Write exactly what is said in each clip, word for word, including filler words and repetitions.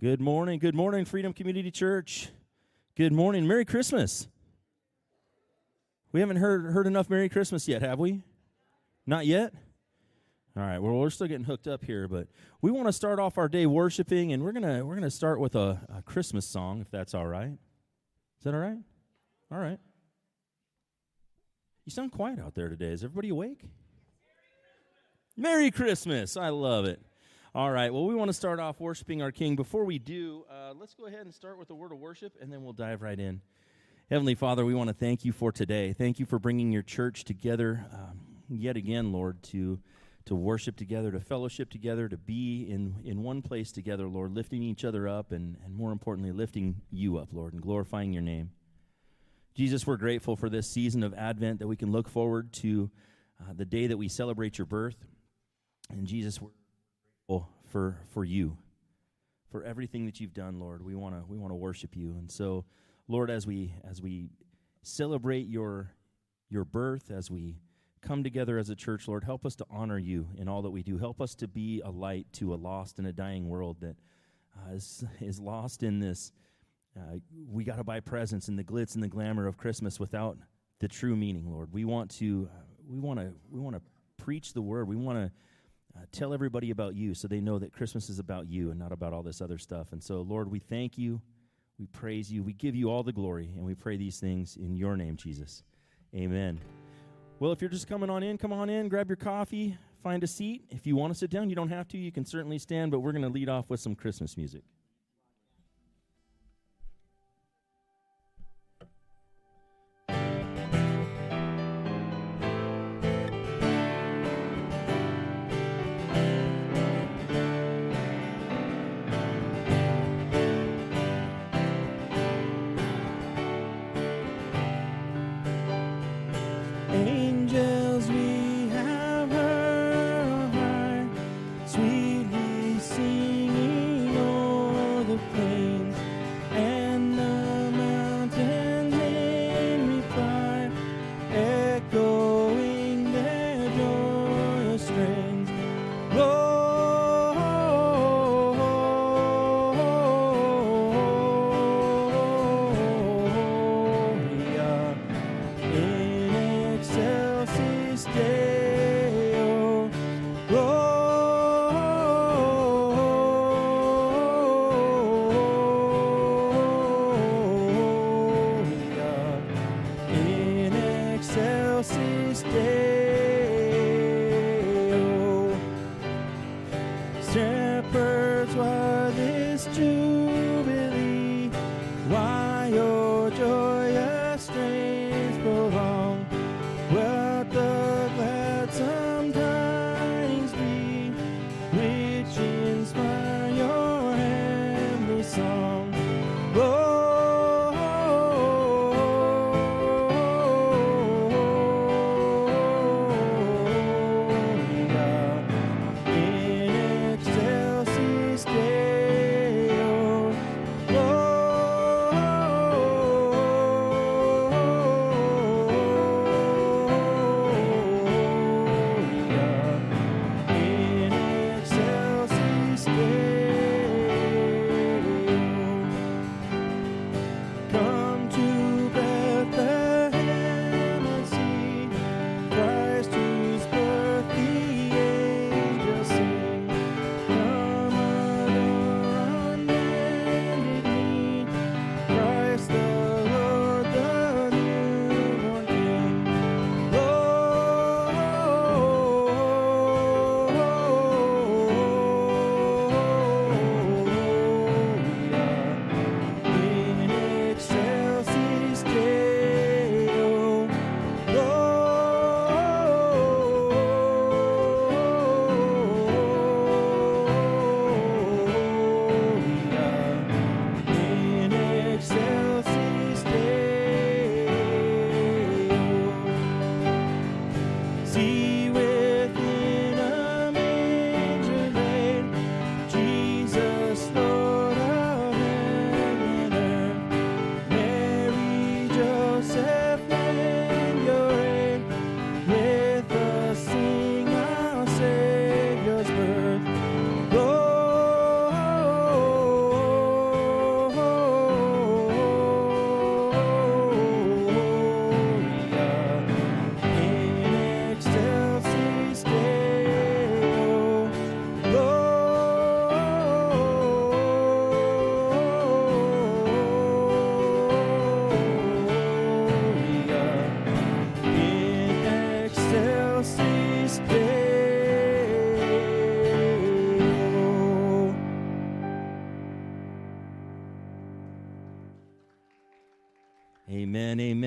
Good morning. Good morning, Freedom Community Church. Good morning. Merry Christmas. We haven't heard heard enough Merry Christmas yet, have we? Not yet? All right. Well, we're still getting hooked up here, but we want to start off our day worshiping, and we're gonna we're gonna start with a, a Christmas song, if that's all right. Is that all right? All right. You sound quiet out there today. Is everybody awake? Merry Christmas. I love it. All right, well, we want to start off worshiping our King. Before we do, uh, let's go ahead and start with a word of worship, and then we'll dive right in. Heavenly Father, we want to thank you for today. Thank you for bringing your church together um, yet again, Lord, to to worship together, to fellowship together, to be in, in one place together, Lord, lifting each other up, and, and more importantly, lifting you up, Lord, and glorifying your name. Jesus, we're grateful for this season of Advent that we can look forward to uh, the day that we celebrate your birth. And Jesus, we're for for you, for everything that you've done, Lord. We want to we want to worship you. And so, Lord, as we as we celebrate your your birth, as we come together as a church, Lord, help us to honor you in all that we do. Help us to be a light to a lost and a dying world that uh, is is lost in this. Uh, we got to buy presents and the glitz and the glamour of Christmas without the true meaning, Lord. We want to uh, we want to we want to preach the word. We want to Uh, tell everybody about you so they know that Christmas is about you and not about all this other stuff. And so, Lord, we thank you, we praise you, we give you all the glory, and we pray these things in your name, Jesus. Amen. Well, if you're just coming on in, come on in, grab your coffee, find a seat. If you want to sit down, you don't have to. You can certainly stand, but we're going to lead off with some Christmas music. Angels we have heard high, sweetly singing o'er the plains, and the mountains in reply, echoing their joyous strains. Gloria in excelsis Deo, Gloria in excelsis Deo. Shepherds, why this jubilee? Why your joyous strains prolong? Wilt the gladsome tidings be, which inspire your heavenly song?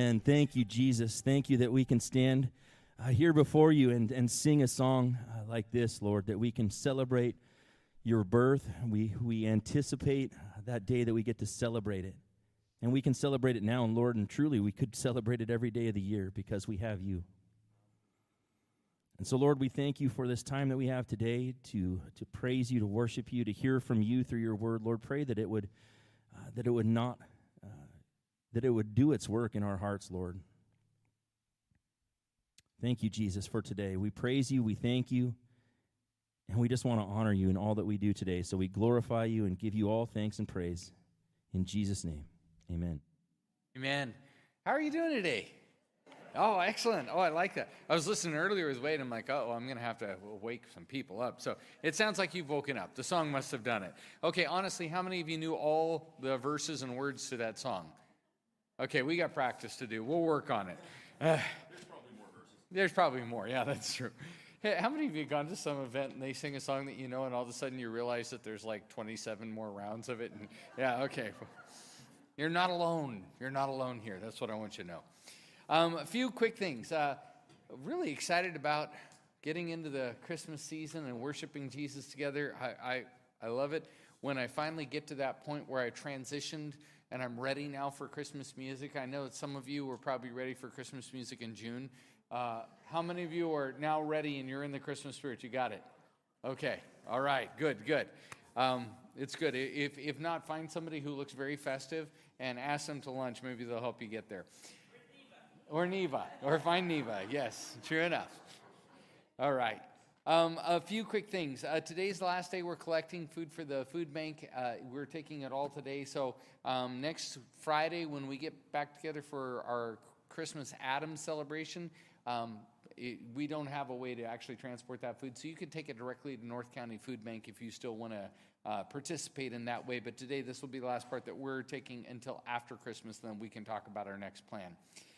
Amen. Thank you, Jesus. Thank you that we can stand uh, here before you and, and sing a song uh, like this, Lord, that we can celebrate your birth. We, we anticipate that day that we get to celebrate it. And we can celebrate it now, and Lord, and truly we could celebrate it every day of the year because we have you. And so, Lord, we thank you for this time that we have today to, to praise you, to worship you, to hear from you through your word. Lord, pray that it would uh, that it would not uh, that it would do its work in our hearts, Lord. Thank you, Jesus, for today. We praise you, we thank you, and we just want to honor you in all that we do today. So we glorify you and give you all thanks and praise. In Jesus' name, amen. Amen. How are you doing today? Oh, excellent. Oh, I like that. I was listening earlier with Wade. I'm like, oh, well, I'm going to have to wake some people up. So it sounds like you've woken up. The song must have done it. Okay, honestly, how many of you knew all the verses and words to that song? Okay, we got practice to do. We'll work on it. Uh, There's probably more verses. There's probably more. Yeah, that's true. Hey, how many of you have gone to some event and they sing a song that you know and all of a sudden you realize that there's like twenty-seven more rounds of it? And, yeah, okay. You're not alone. You're not alone here. That's what I want you to know. Um, a few quick things. Uh, really excited about getting into the Christmas season and worshiping Jesus together. I, I, I love it when I finally get to that point where I transitioned and I'm ready now for Christmas music. I know that some of you were probably ready for Christmas music in June. Uh, how many of you are now ready and you're in the Christmas spirit? You got it? Okay. All right. Good, good. Um, it's good. If, if not, find somebody who looks very festive and ask them to lunch. Maybe they'll help you get there. Or Neva, or find Neva, yes, true enough. All right. Um, a few quick things. Uh, today's the last day we're collecting food for the food bank. Uh, we're taking it all today. So um, next Friday when we get back together for our Christmas Adams celebration, um, it, we don't have a way to actually transport that food. So you can take it directly to North County Food Bank if you still want to uh, participate in that way. But today this will be the last part that we're taking until after Christmas. Then we can talk about our next plan.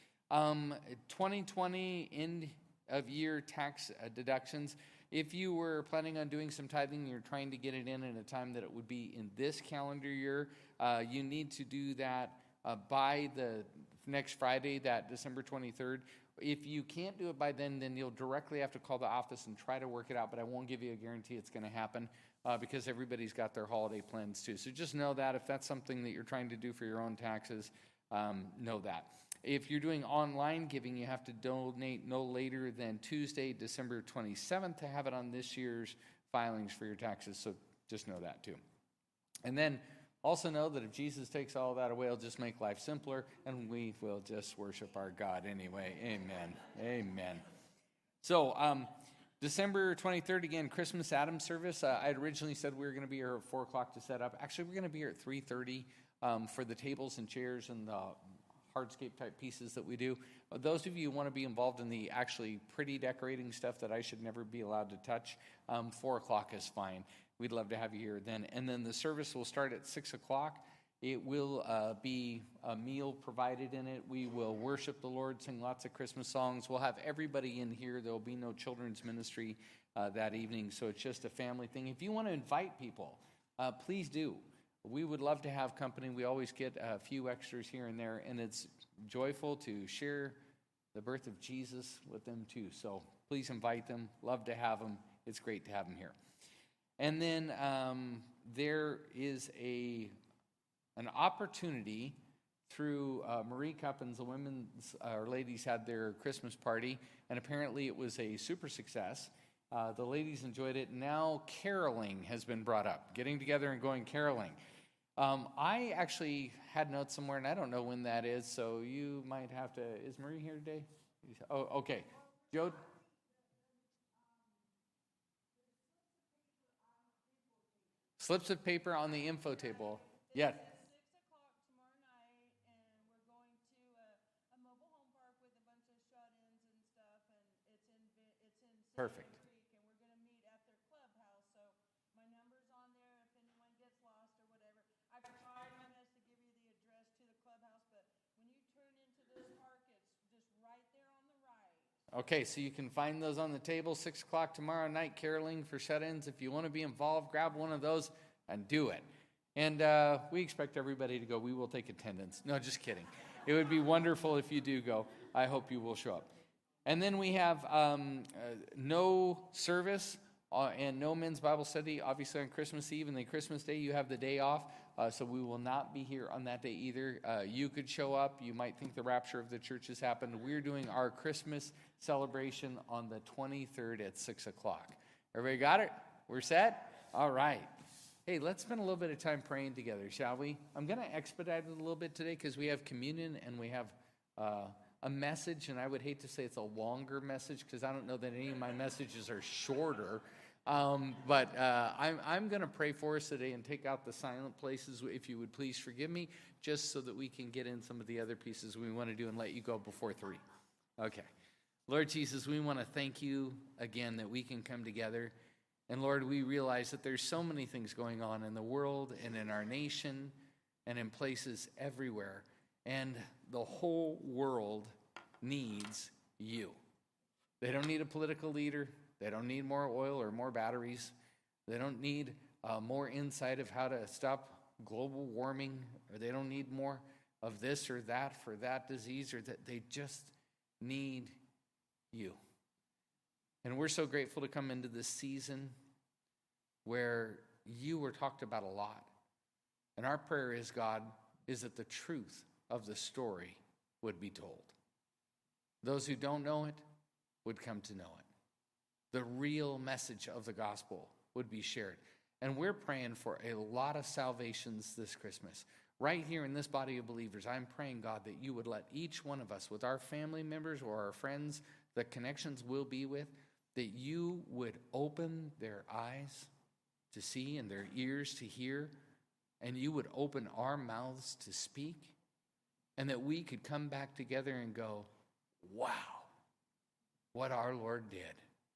Um, twenty twenty end of year tax uh, deductions. If you were planning on doing some tithing, you're trying to get it in at a time that it would be in this calendar year, uh, you need to do that uh, by the next Friday, that December twenty-third. If you can't do it by then, then you'll directly have to call the office and try to work it out, but I won't give you a guarantee it's going to happen uh, because everybody's got their holiday plans too. So just know that if that's something that you're trying to do for your own taxes, um, know that. If you're doing online giving, you have to donate no later than Tuesday, December twenty-seventh to have it on this year's filings for your taxes. So just know that too. And then also know that if Jesus takes all that away, it'll just make life simpler and we will just worship our God anyway. Amen. Amen. So um, December twenty-third, again, Christmas Adams service. Uh, I had originally said we were going to be here at four o'clock to set up. Actually, we're going to be here at three thirty um, for the tables and chairs and the hardscape type pieces that we do. Uh, those of you who want to be involved in the actually pretty decorating stuff that I should never be allowed to touch, um, four o'clock is fine. We'd love to have you here then. And then the service will start at six o'clock. It will uh, be a meal provided in it. We will worship the Lord, sing lots of Christmas songs. We'll have everybody in here. There will be no children's ministry uh, that evening, so it's just a family thing. If you want to invite people, uh, please do. We would love to have company. We always get a few extras here and there, and it's joyful to share the birth of Jesus with them too. So please invite them. Love to have them. It's great to have them here. And then um, there is a an opportunity through uh, Marie Cuppins. The women's uh, ladies had their Christmas party, and apparently it was a super success. Uh, the ladies enjoyed it. Now caroling has been brought up, getting together and going caroling. Um, I actually had notes somewhere, and I don't know when that is, so you might have to... Is Marie here today? Oh, okay. Joe? Slips of paper on the info table. Yeah. Perfect. Okay, so you can find those on the table, six o'clock tomorrow night, caroling for shut-ins. If you want to be involved, grab one of those and do it. And uh, we expect everybody to go. We will take attendance. No, just kidding. it would be wonderful if you do go. I hope you will show up. And then we have um, uh, no service uh, and no men's Bible study, obviously on Christmas Eve, and then Christmas Day you have the day off, uh, so we will not be here on that day either. Uh, you could show up. You might think the rapture of the church has happened. We're doing our Christmas celebration on the twenty-third at six o'clock. Everybody got it? We're set? All right. Hey, let's spend a little bit of time praying together, shall we? I'm going to expedite it a little bit today because we have communion and we have uh, a message, and I would hate to say it's a longer message because I don't know that any of my messages are shorter. Um, but uh, I'm, I'm going to pray for us today and take out the silent places, if you would please forgive me, just so that we can get in some of the other pieces we want to do and let you go before three. Okay. Lord Jesus, we want to thank you again that we can come together. And Lord, we realize that there's so many things going on in the world and in our nation and in places everywhere. And the whole world needs you. They don't need a political leader. They don't need more oil or more batteries. They don't need uh, more insight of how to stop global warming, or they don't need more of this or that for that disease, or that they just need you. And we're so grateful to come into this season where you were talked about a lot. And our prayer is, God, is that the truth of the story would be told. Those who don't know it would come to know it. The real message of the gospel would be shared. And we're praying for a lot of salvations this Christmas. Right here in this body of believers, I'm praying, God, that you would let each one of us, with our family members or our friends, the connections we'll be with, that you would open their eyes to see and their ears to hear, and you would open our mouths to speak, and that we could come back together and go, wow, what our Lord did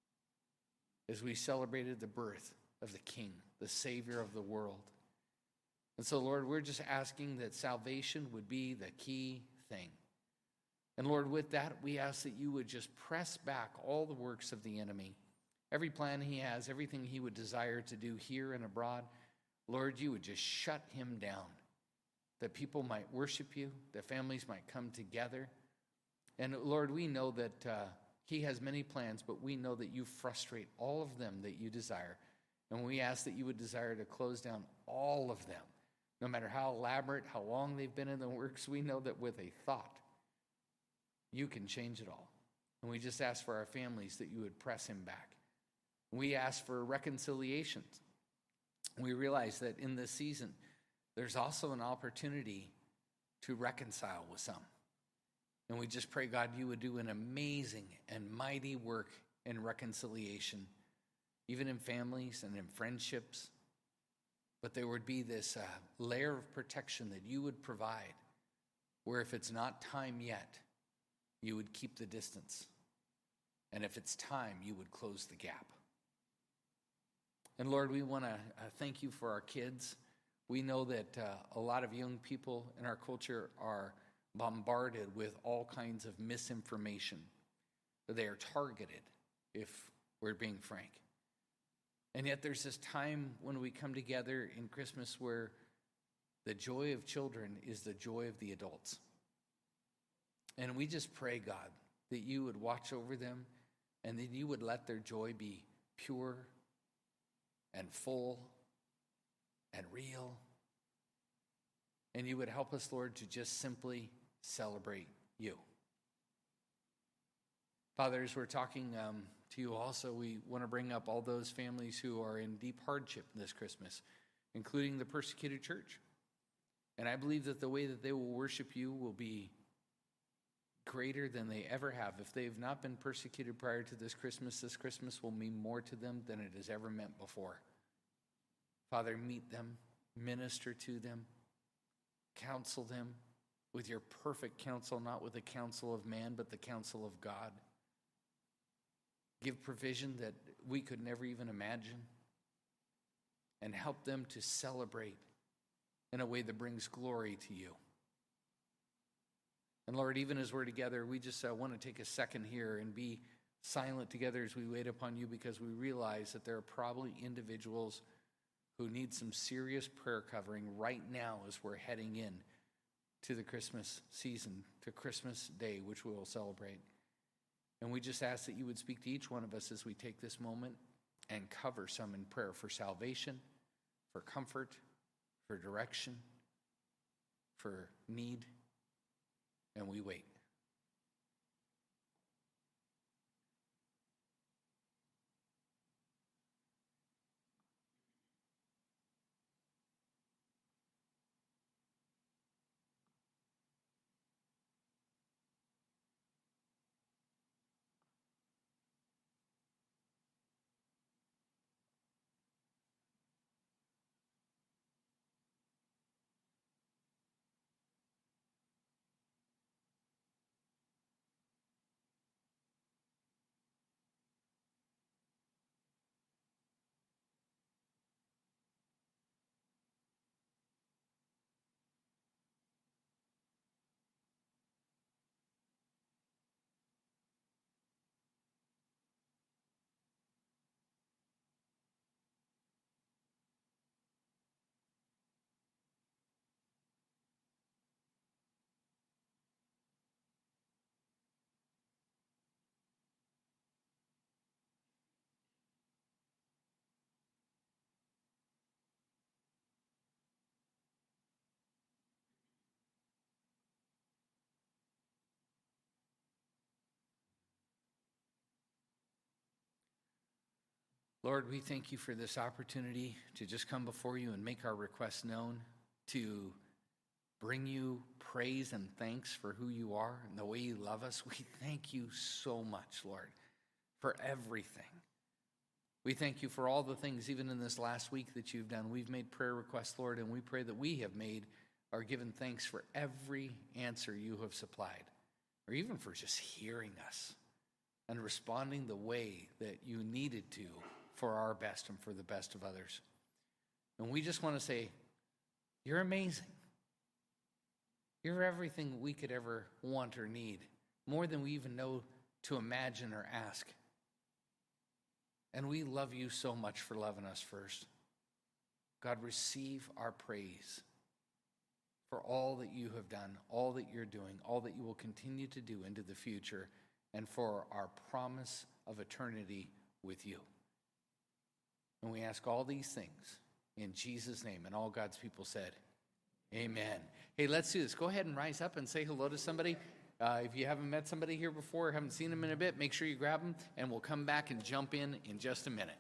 as we celebrated the birth of the King, the Savior of the world. And so, Lord, we're just asking that salvation would be the key thing. And Lord, with that, we ask that you would just press back all the works of the enemy, every plan he has, everything he would desire to do here and abroad. Lord, you would just shut him down, that people might worship you, that families might come together. And Lord, we know that uh, he has many plans, but we know that you frustrate all of them that you desire. And we ask that you would desire to close down all of them. No matter how elaborate, how long they've been in the works, we know that with a thought, you can change it all. And we just ask for our families that you would press him back. We ask for reconciliations. We realize that in this season, there's also an opportunity to reconcile with some. And we just pray, God, you would do an amazing and mighty work in reconciliation, even in families and in friendships. But there would be this uh, layer of protection that you would provide, where if it's not time yet, you would keep the distance. And if it's time, you would close the gap. And Lord, we want to uh, thank you for our kids. We know that uh, a lot of young people in our culture are bombarded with all kinds of misinformation. They are targeted, if we're being frank. And yet there's this time when we come together in Christmas where the joy of children is the joy of the adults. And we just pray, God, that you would watch over them and that you would let their joy be pure and full and real. And you would help us, Lord, to just simply celebrate you. Father, as we're talking um, to you also, we want to bring up all those families who are in deep hardship this Christmas, including the persecuted church. And I believe that the way that they will worship you will be greater than they ever have. If they have not been persecuted prior to this Christmas, this Christmas will mean more to them than it has ever meant before. Father, meet them, minister to them, counsel them with your perfect counsel, not with the counsel of man, but the counsel of God. Give provision that we could never even imagine, and help them to celebrate in a way that brings glory to you. And Lord, even as we're together, we just uh, want to take a second here and be silent together as we wait upon you, because we realize that there are probably individuals who need some serious prayer covering right now as we're heading in to the Christmas season, to Christmas Day, which we will celebrate. And we just ask that you would speak to each one of us as we take this moment and cover some in prayer for salvation, for comfort, for direction, for need. And we wait. Lord, we thank you for this opportunity to just come before you and make our requests known, to bring you praise and thanks for who you are and the way you love us. We thank you so much, Lord, for everything. We thank you for all the things, even in this last week, that you've done. We've made prayer requests, Lord, and we pray that we have made or given thanks for every answer you have supplied, or even for just hearing us and responding the way that you needed to for our best and for the best of others. And we just want to say, you're amazing. You're everything we could ever want or need, more than we even know to imagine or ask. And we love you so much for loving us first. God, receive our praise for all that you have done, all that you're doing, all that you will continue to do into the future, and for our promise of eternity with you. And we ask all these things in Jesus' name. And all God's people said, amen. Hey, let's do this. Go ahead and rise up and say hello to somebody. Uh, if you haven't met somebody here before or haven't seen them in a bit, make sure you grab them, and we'll come back and jump in in just a minute.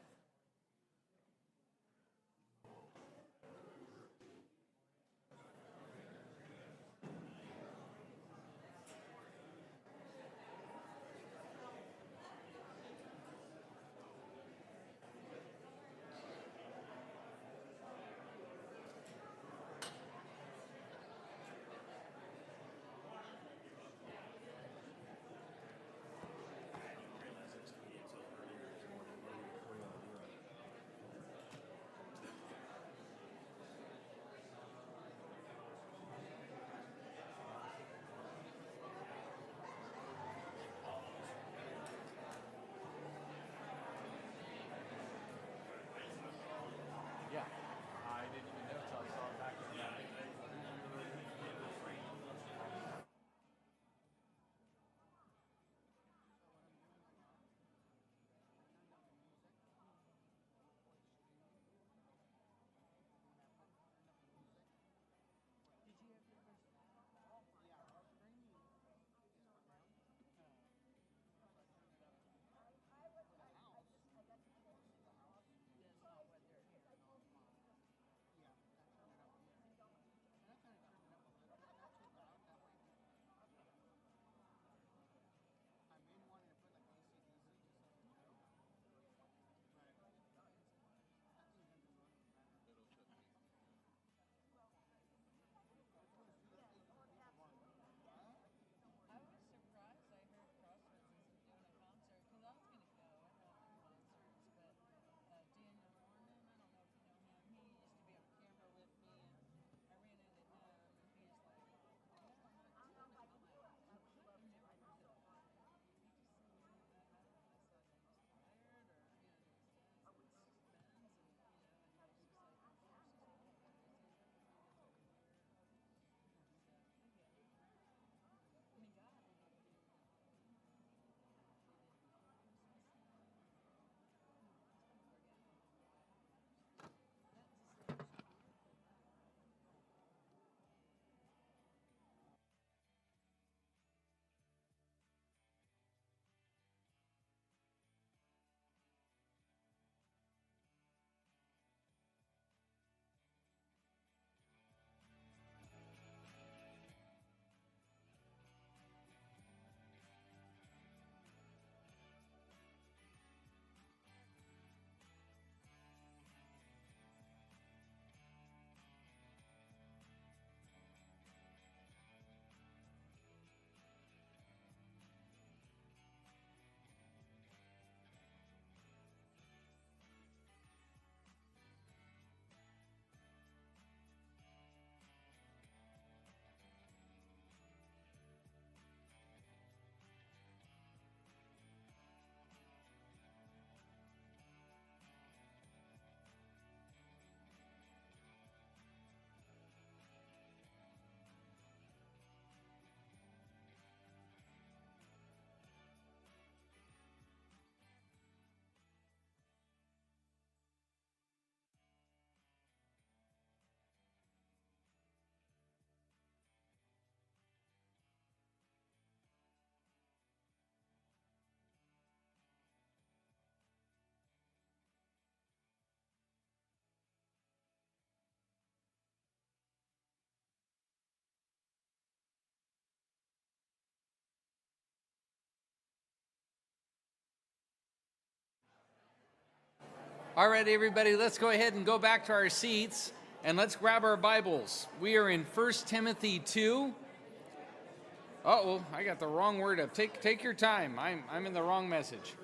All right, everybody, let's go ahead and go back to our seats, and let's grab our Bibles. We are in First Timothy two. Uh-oh, I got the wrong word up. Take take your time. I'm I'm in the wrong message.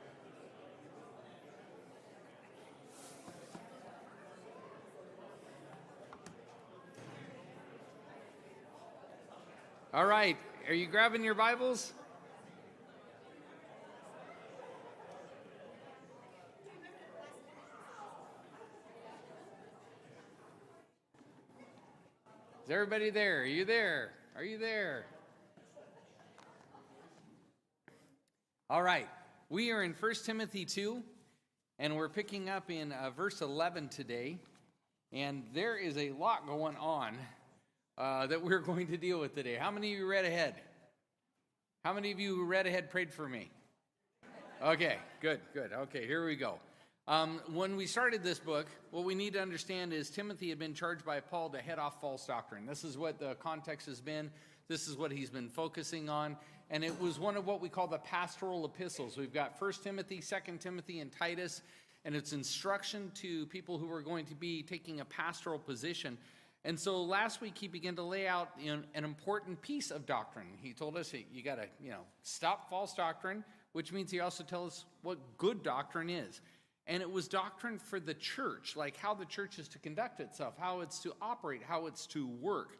All right, are you grabbing your Bibles? Is everybody there? Are you there? Are you there? All right, we are in First Timothy two, and we're picking up in uh, verse eleven today, and there is a lot going on uh, that we're going to deal with today. How many of you read ahead? How many of you who read ahead prayed for me? Okay, good, good. Okay, here we go. Um, when we started this book, what we need to understand is Timothy had been charged by Paul to head off false doctrine. This is what the context has been. This is what he's been focusing on. And it was one of what we call the pastoral epistles. We've got First Timothy, Second Timothy, and Titus. And it's instruction to people who are going to be taking a pastoral position. And so last week he began to lay out, you know, an important piece of doctrine. He told us hey, you got to, you know, stop false doctrine, which means he also tells us what good doctrine is. And it was doctrine for the church, like how the church is to conduct itself, how it's to operate, how it's to work.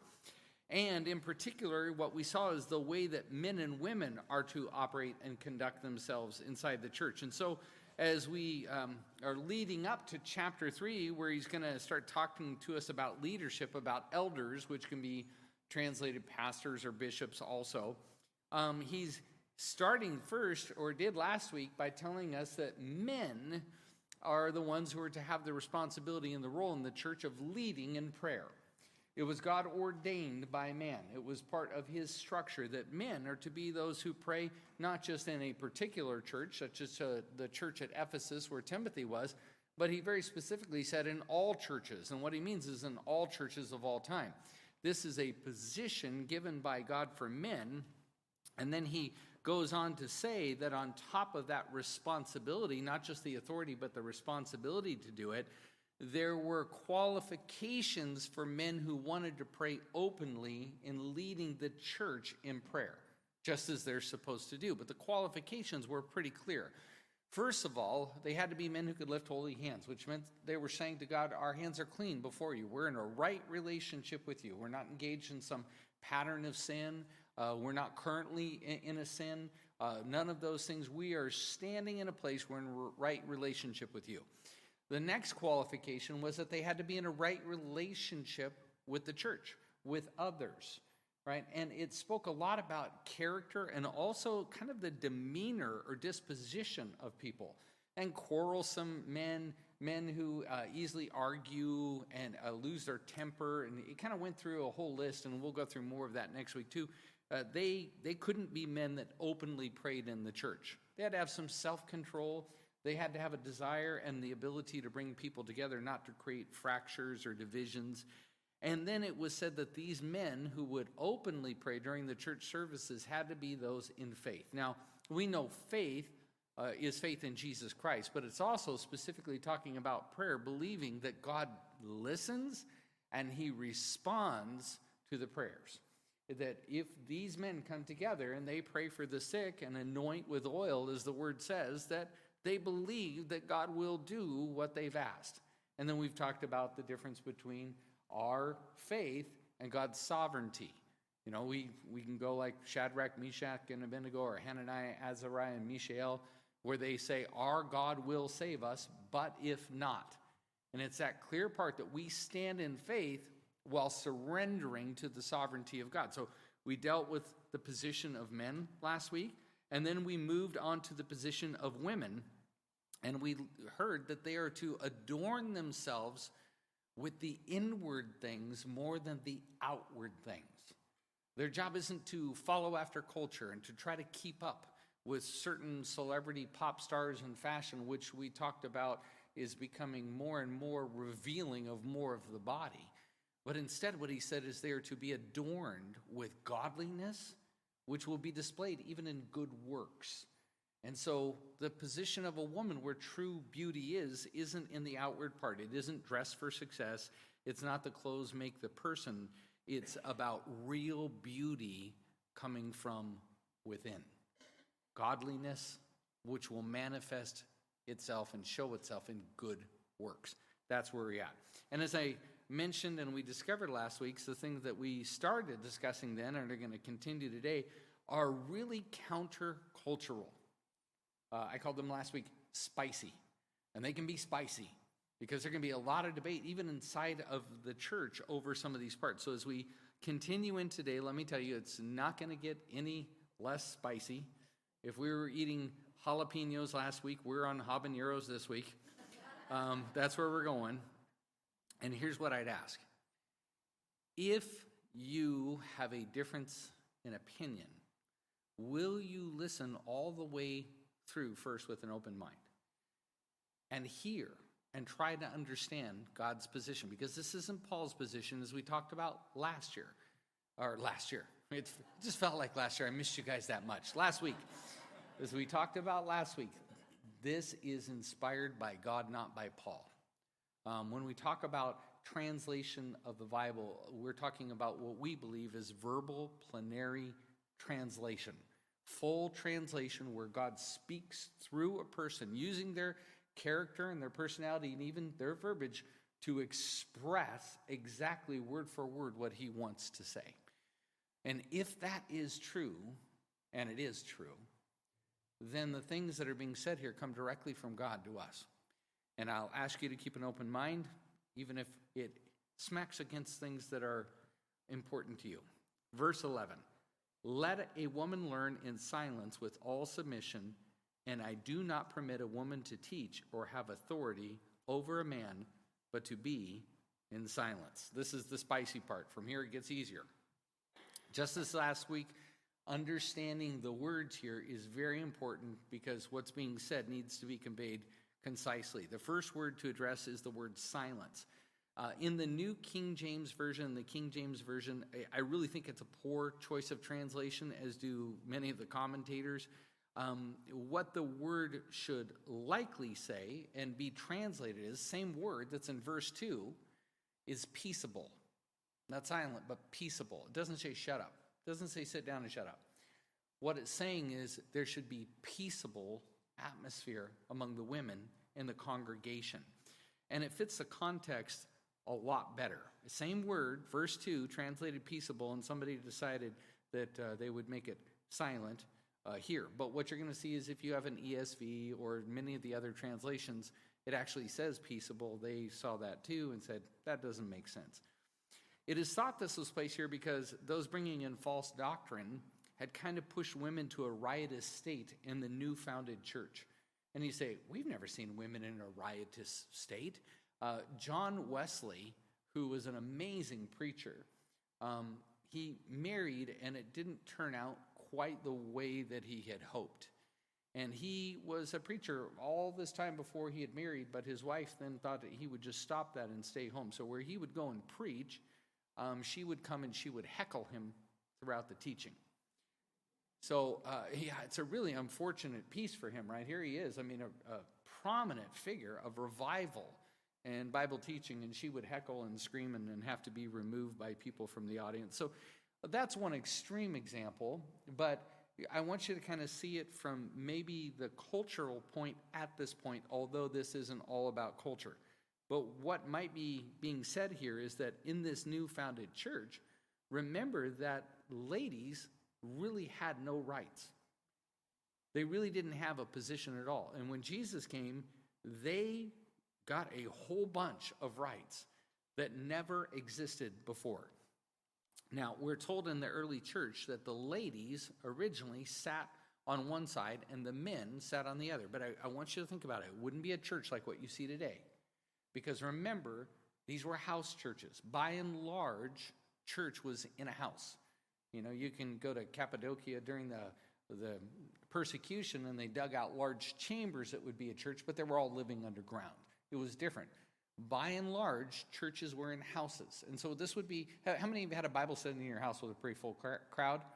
And in particular, what we saw is the way that men and women are to operate and conduct themselves inside the church. And so as we um, are leading up to chapter three, where he's going to start talking to us about leadership, about elders, which can be translated pastors or bishops also, um, he's starting first, or did last week, by telling us that men are the ones who are to have the responsibility and the role in the church of leading in prayer. It was God ordained by man. It was part of his structure that men are to be those who pray not just in a particular church, such as uh, the church at Ephesus where Timothy was, but he very specifically said in all churches. And what he means is in all churches of all time. This is a position given by God for men. And then he goes on to say that on top of that responsibility, not just the authority, but the responsibility to do it, there were qualifications for men who wanted to pray openly in leading the church in prayer, just as they're supposed to do. But the qualifications were pretty clear. First of all, they had to be men who could lift holy hands, which meant they were saying to God, our hands are clean before you. We're in a right relationship with you. We're not engaged in some pattern of sin. Uh, we're not currently in, in a sin. Uh, none of those things. We are standing in a place we're in a right relationship with you. The next qualification was that they had to be in a right relationship with the church, with others, right? And it spoke a lot about character and also kind of the demeanor or disposition of people. And quarrelsome men, men who uh, easily argue and uh, lose their temper. And it kind of went through a whole list, and we'll go through more of that next week too. Uh, they, they couldn't be men that openly prayed in the church. They had to have some self-control. They had to have a desire and the ability to bring people together, not to create fractures or divisions. And then it was said that these men who would openly pray during the church services had to be those in faith. Now, we know faith uh, is faith in Jesus Christ, but it's also specifically talking about prayer, believing that God listens and he responds to the prayers. That if these men come together and they pray for the sick and anoint with oil, as the word says, that they believe that God will do what they've asked. And then we've talked about the difference between our faith and God's sovereignty. You know, we, we can go like Shadrach, Meshach, and Abednego, or Hananiah, Azariah, and Mishael, where they say, our God will save us, but if not. And it's that clear part that we stand in faith while surrendering to the sovereignty of God. So we dealt with the position of men last week. And then we moved on to the position of women, and we heard that they are to adorn themselves with the inward things more than the outward things. Their job isn't to follow after culture and to try to keep up with certain celebrity pop stars and fashion, which we talked about is becoming more and more revealing of more of the body. But instead, what he said is they are to be adorned with godliness, which will be displayed even in good works. And so the position of a woman where true beauty is, isn't in the outward part. It isn't dress for success. It's not the clothes make the person. It's about real beauty coming from within. Godliness, which will manifest itself and show itself in good works. That's where we're at. And as I mentioned and we discovered last week, the things that we started discussing then and are going to continue today are really countercultural. Uh, I called them last week spicy. And they can be spicy because there can be a lot of debate even inside of the church over some of these parts. So as we continue in today, let me tell you, it's not going to get any less spicy. If we were eating jalapenos last week, we're on habaneros this week. Um, that's where we're going. And here's what I'd ask. If you have a difference in opinion, will you listen all the way through first with an open mind and hear and try to understand God's position? Because this isn't Paul's position as we talked about last year, or last year. It just felt like last year. I missed you guys that much. Last week, as we talked about last week, this is inspired by God, not by Paul. Um, when we talk about translation of the Bible, we're talking about what we believe is verbal plenary translation. Full translation where God speaks through a person using their character and their personality and even their verbiage to express exactly word for word what he wants to say. And if that is true, and it is true, then the things that are being said here come directly from God to us. And I'll ask you to keep an open mind, even if it smacks against things that are important to you. Verse eleven, let a woman learn in silence with all submission, and I do not permit a woman to teach or have authority over a man, but to be in silence. This is the spicy part. From here it gets easier. Just as last week, understanding the words here is very important because what's being said needs to be conveyed concisely. The first word to address is the word silence. Uh, in the New King James Version, the King James Version, I, I really think it's a poor choice of translation, as do many of the commentators. Um, what the word should likely say and be translated as, same word that's in verse two, is peaceable. Not silent, but peaceable. It doesn't say shut up. It doesn't say sit down and shut up. What it's saying is there should be peaceable atmosphere among the women in the congregation. And it fits the context a lot better. Same word, verse two, translated peaceable, and somebody decided that uh, they would make it silent uh, here. But what you're going to see is if you have an E S V or many of the other translations, it actually says peaceable. They saw that too and said, that doesn't make sense. It is thought this was placed here because those bringing in false doctrine had kind of pushed women to a riotous state in the new founded church. And you say, we've never seen women in a riotous state. Uh, John Wesley, who was an amazing preacher, um, he married and it didn't turn out quite the way that he had hoped. And he was a preacher all this time before he had married, but his wife then thought that he would just stop that and stay home. So where he would go and preach, um, she would come and she would heckle him throughout the teaching. So, uh, yeah, it's a really unfortunate piece for him, right? Here he is, I mean, a, a prominent figure of revival and Bible teaching, and she would heckle and scream and, and have to be removed by people from the audience. So that's one extreme example, but I want you to kind of see it from maybe the cultural point at this point, although this isn't all about culture. But what might be being said here is that in this new founded church, remember that ladies really had no rights. They really didn't have a position at all. And when Jesus came, they got a whole bunch of rights that never existed before. Now, we're told in the early church that the ladies originally sat on one side and the men sat on the other. But I, I want you to think about it. It wouldn't be a church like what you see today. Because remember, these were house churches. By and large, church was in a house. You know, you can go to Cappadocia during the, the persecution and they dug out large chambers that would be a church, but they were all living underground. It was different. By and large, churches were in houses. And so this would be, how many of you had a Bible study in your house with a pretty full crowd?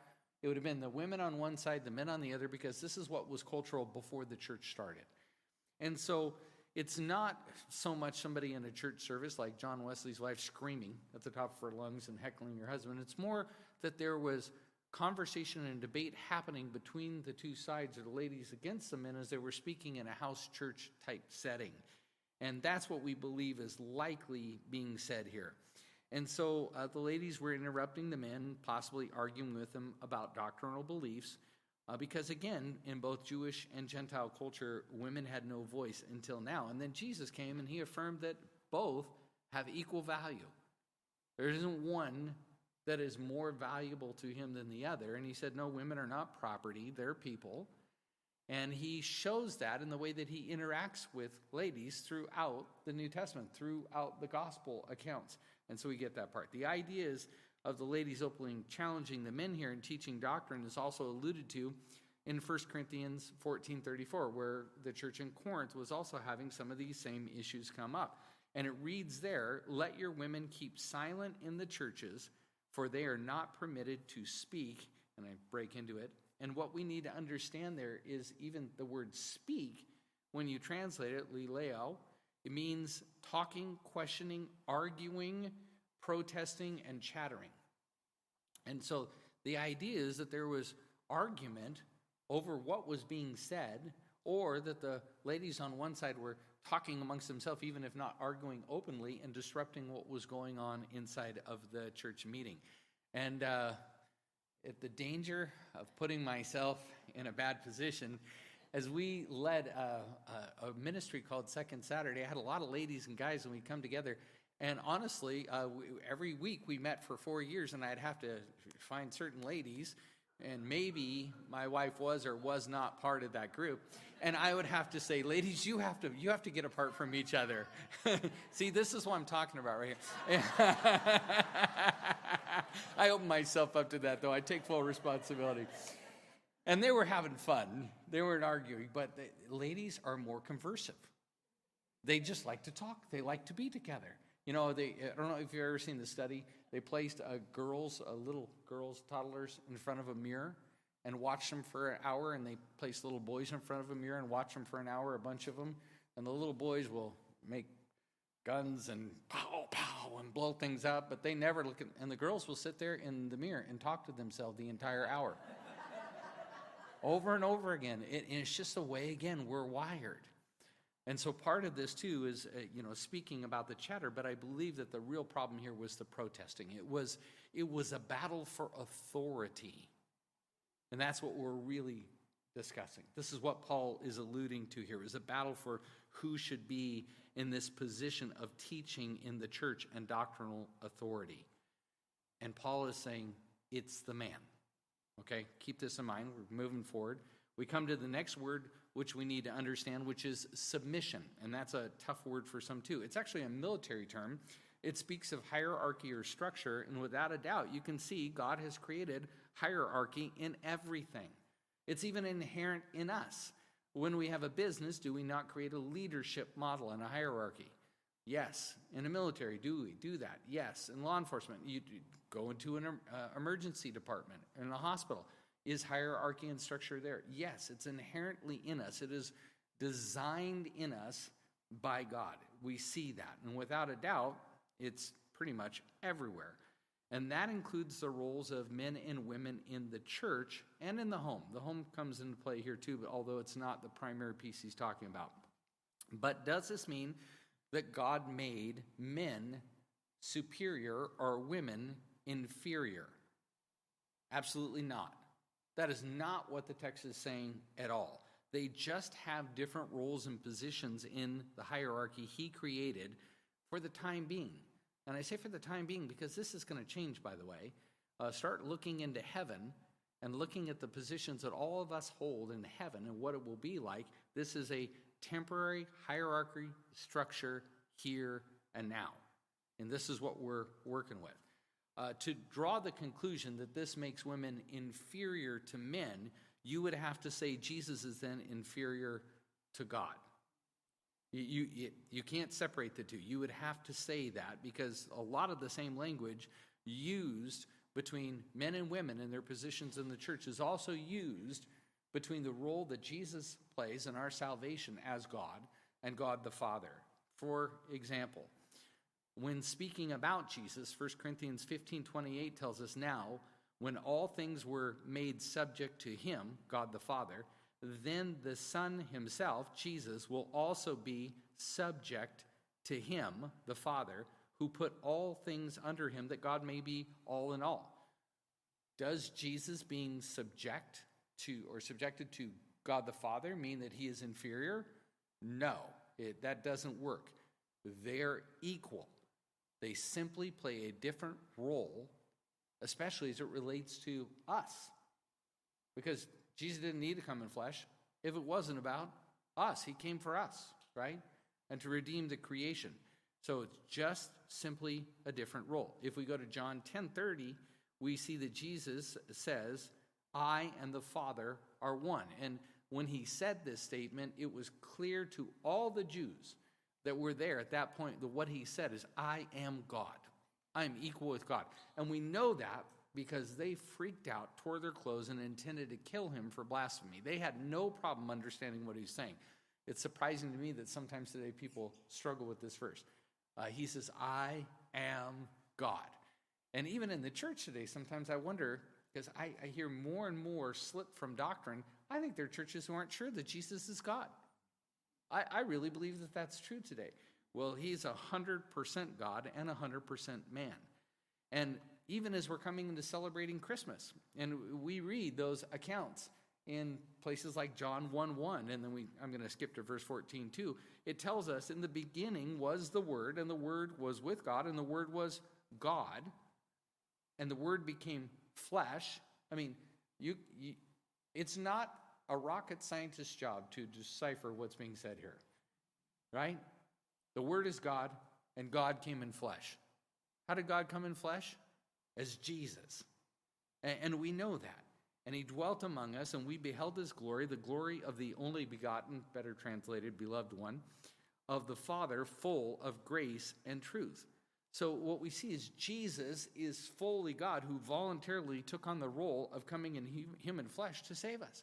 It would have been the women on one side, the men on the other, because this is what was cultural before the church started. And so it's not so much somebody in a church service like John Wesley's wife screaming at the top of her lungs and heckling her husband. It's more that there was conversation and debate happening between the two sides, or the ladies against the men, as they were speaking in a house church type setting. And that's what we believe is likely being said here. And so uh, the ladies were interrupting the men, possibly arguing with them about doctrinal beliefs, uh, because again, in both Jewish and Gentile culture, women had no voice until now. And then Jesus came and he affirmed that both have equal value. There isn't one that is more valuable to him than the other. And he said, no, women are not property, they're people. And he shows that in the way that he interacts with ladies throughout the New Testament, throughout the gospel accounts. And so we get that part. The ideas of the ladies openly challenging the men here and teaching doctrine is also alluded to in First Corinthians fourteen thirty-four, where the church in Corinth was also having some of these same issues come up. And it reads there, let your women keep silent in the churches, for they are not permitted to speak. And I break into it. And what we need to understand there is even the word speak, when you translate it, lileo, it means talking, questioning, arguing, protesting, and chattering. And so the idea is that there was argument over what was being said, or that the ladies on one side were talking amongst themselves, even if not arguing openly, and disrupting what was going on inside of the church meeting. And uh, at the danger of putting myself in a bad position, as we led a, a, a ministry called Second Saturday, I had a lot of ladies and guys, and we'd come together. And honestly, uh, we, every week we met for four years, and I'd have to find certain ladies, and maybe my wife was or was not part of that group, and I would have to say, ladies, you have to you have to get apart from each other. See, this is what I'm talking about right here. I open myself up to that, though. I take full responsibility. And they were having fun. They weren't arguing, but the ladies are more conversive. They just like to talk. They like to be together. You know, they, I don't know if you've ever seen the study. They placed uh, girls, uh, little girls, toddlers, in front of a mirror and watched them for an hour, and they placed little boys in front of a mirror and watched them for an hour, a bunch of them. And the little boys will make guns and pow, pow, and blow things up, but they never look at, and the girls will sit there in the mirror and talk to themselves the entire hour. Over and over again. It, and it's just the way, again, we're wired. And so part of this, too, is, uh, you know, speaking about the chatter, but I believe that the real problem here was the protesting. It was, it was a battle for authority. And that's what we're really discussing. This is what Paul is alluding to here, is a battle for who should be in this position of teaching in the church and doctrinal authority. And Paul is saying, it's the man. Okay, keep this in mind. We're moving forward. We come to the next word, which we need to understand, which is submission. And that's a tough word for some, too. It's actually a military term. It speaks of hierarchy or structure. And without a doubt, you can see God has created hierarchy in everything. It's even inherent in us. When we have a business, do we not create a leadership model and a hierarchy? Yes. In the military, do we do that? Yes. In law enforcement, you go into an uh, emergency department, in a hospital. Is hierarchy and structure there? Yes, it's inherently in us. It is designed in us by God. We see that. And without a doubt, it's pretty much everywhere. And that includes the roles of men and women in the church and in the home. The home comes into play here too, but although it's not the primary piece he's talking about. But does this mean that God made men superior or women inferior? Absolutely not. That is not what the text is saying at all. They just have different roles and positions in the hierarchy he created for the time being. And I say for the time being because this is going to change, by the way. Uh, start looking into heaven and looking at the positions that all of us hold in heaven and what it will be like. This is a temporary hierarchy structure here and now. And this is what we're working with. Uh, to draw the conclusion that this makes women inferior to men, you would have to say Jesus is then inferior to God. You, you, you can't separate the two. You would have to say that because a lot of the same language used between men and women and their positions in the church is also used between the role that Jesus plays in our salvation as God and God the Father. For example, when speaking about Jesus, First Corinthians fifteen twenty-eight tells us, now, when all things were made subject to him, God the Father, then the Son himself, Jesus, will also be subject to him, the Father, who put all things under him, that God may be all in all. Does Jesus being subject to or subjected to God the Father mean that he is inferior? No, it, that doesn't work. They're equal. They simply play a different role, especially as it relates to us. Because Jesus didn't need to come in flesh if it wasn't about us. He came for us, right? And to redeem the creation. So it's just simply a different role. If we go to John ten thirty, we see that Jesus says, I and the Father are one. And when he said this statement, it was clear to all the Jews that were there at that point that what he said is, I am God. I am equal with God. And we know that because they freaked out, tore their clothes, and intended to kill him for blasphemy. They had no problem understanding what he's saying. It's surprising to me that sometimes today people struggle with this verse. Uh, he says, I am God. And even in the church today, sometimes I wonder, because I, I hear more and more slip from doctrine, I think there are churches who aren't sure that Jesus is God. I, I really believe that that's true today. Well, he's one hundred percent God and one hundred percent man. And even as we're coming into celebrating Christmas, and we read those accounts in places like John one one, and then we, I'm going to skip to verse fourteen too. It tells us, in the beginning was the Word, and the Word was with God, and the Word was God, and the Word became flesh. I mean, you, you it's not a rocket scientist's job to decipher what's being said here, right? The Word is God, and God came in flesh. How did God come in flesh? As Jesus. And, and we know that. And he dwelt among us, and we beheld his glory, the glory of the only begotten, better translated, beloved one, of the Father, full of grace and truth. So what we see is Jesus is fully God, who voluntarily took on the role of coming in human flesh to save us.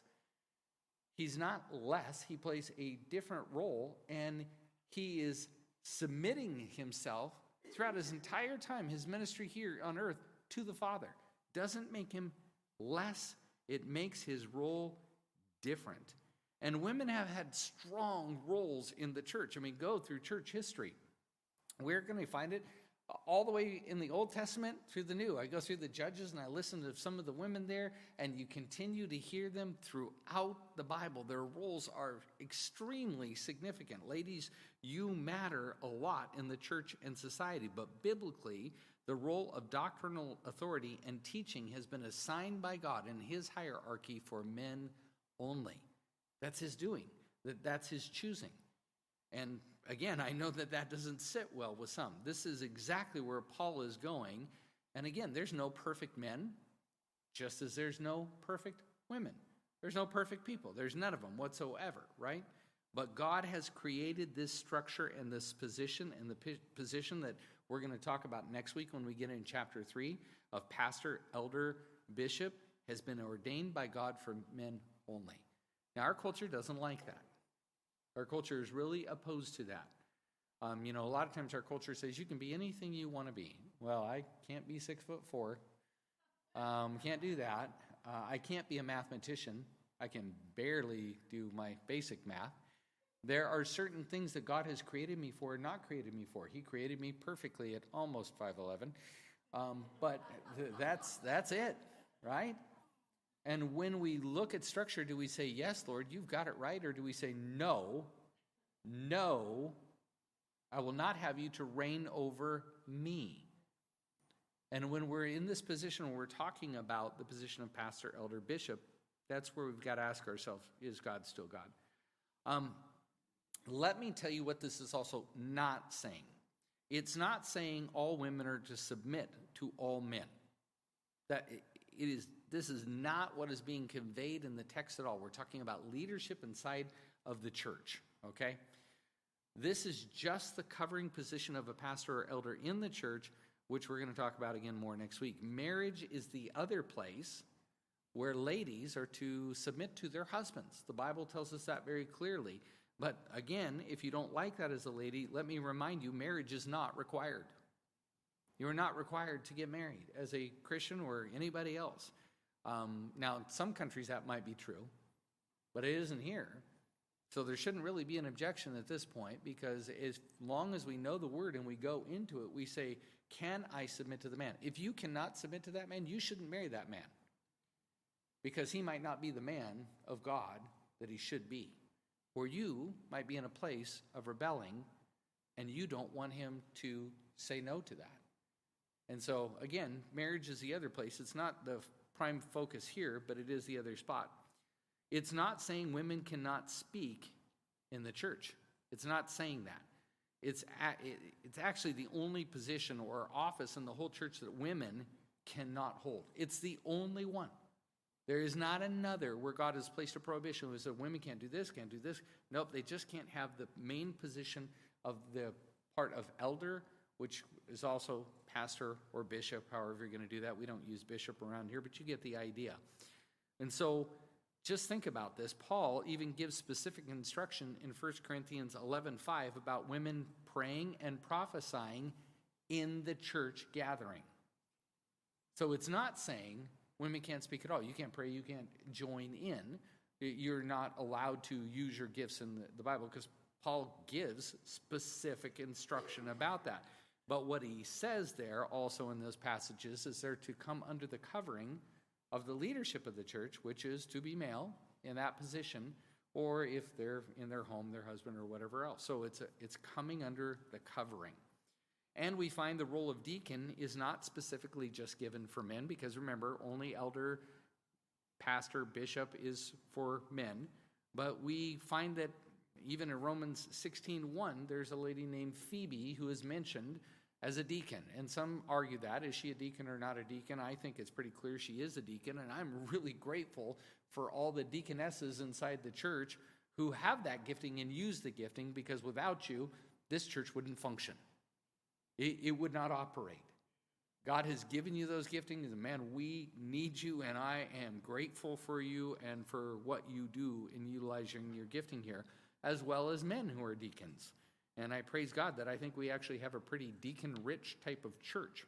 He's not less. He plays a different role, and he is submitting himself throughout his entire time, his ministry here on earth, to the Father. Doesn't make him less. It makes his role different. And women have had strong roles in the church. I mean, go through church history. Where can we find it? All the way in the Old Testament through the New. I go through the Judges and I listen to some of the women there, and you continue to hear them throughout the Bible. Their roles are extremely significant. Ladies, you matter a lot in the church and society, but biblically, the role of doctrinal authority and teaching has been assigned by God in his hierarchy for men only. That's his doing. That That's his choosing. And again, I know that that doesn't sit well with some. This is exactly where Paul is going. And again, there's no perfect men, just as there's no perfect women. There's no perfect people. There's none of them whatsoever, right? But God has created this structure and this position, and the p- position that we're going to talk about next week when we get in chapter three of pastor, elder, bishop, has been ordained by God for men only. Now, our culture doesn't like that. Our culture is really opposed to that. Um, you know, a lot of times our culture says you can be anything you want to be. Well, I can't be six foot four. Um, can't do that. Uh, I can't be a mathematician. I can barely do my basic math. There are certain things that God has created me for and not created me for. He created me perfectly at almost five eleven. Um, but th- that's that's it, right? And when we look at structure, do we say, yes, Lord, you've got it right? Or do we say, no, no, I will not have you to reign over me? And when we're in this position, when we're talking about the position of pastor, elder, bishop, that's where we've got to ask ourselves, is God still God? Um, let me tell you what this is also not saying. It's not saying all women are to submit to all men. That it is. This is not what is being conveyed in the text at all. We're talking about leadership inside of the church, okay? This is just the covering position of a pastor or elder in the church which we're going to talk about again more next week. Marriage is the other place where ladies are to submit to their husbands. The Bible tells us that very clearly. But again, if you don't like that as a lady, let me remind you, marriage is not required. You are not required to get married as a Christian or anybody else. Um, now, in some countries that might be true, but it isn't here. So there shouldn't really be an objection at this point, because as long as we know the word and we go into it, we say, can I submit to the man? If you cannot submit to that man, you shouldn't marry that man, because he might not be the man of God that he should be. Or you might be in a place of rebelling and you don't want him to say no to that. And so, again, marriage is the other place. It's not the prime focus here, but it is the other spot. It's not saying women cannot speak in the church. It's not saying that. It's, a, it's actually the only position or office in the whole church that women cannot hold. It's the only one. There is not another where God has placed a prohibition where said women can't do this, can't do this. Nope, they just can't have the main position of the part of elder, which is also pastor or bishop, however you're going to do that. We don't use bishop around here, but you get the idea. And so just think about this. Paul even gives specific instruction in First Corinthians eleven five about women praying and prophesying in the church gathering. So it's not saying women can't speak at all. You can't pray, you can't join in. You're not allowed to use your gifts in the, the Bible, because Paul gives specific instruction about that. But what he says there also in those passages is they're to come under the covering of the leadership of the church, which is to be male in that position, or if they're in their home, their husband or whatever else. So it's a, it's coming under the covering. And we find the role of deacon is not specifically just given for men, because remember, only elder, pastor, bishop is for men. But we find that even in Romans sixteen one, there's a lady named Phoebe who is mentioned as a deacon. And some argue that. Is she a deacon or not a deacon? I think it's pretty clear she is a deacon, and I'm really grateful for all the deaconesses inside the church who have that gifting and use the gifting, because without you, this church wouldn't function. It, it would not operate. God has given you those giftings, and man, we need you, and I am grateful for you and for what you do in utilizing your gifting here, as well as men who are deacons. And I praise God that I think we actually have a pretty deacon-rich type of church.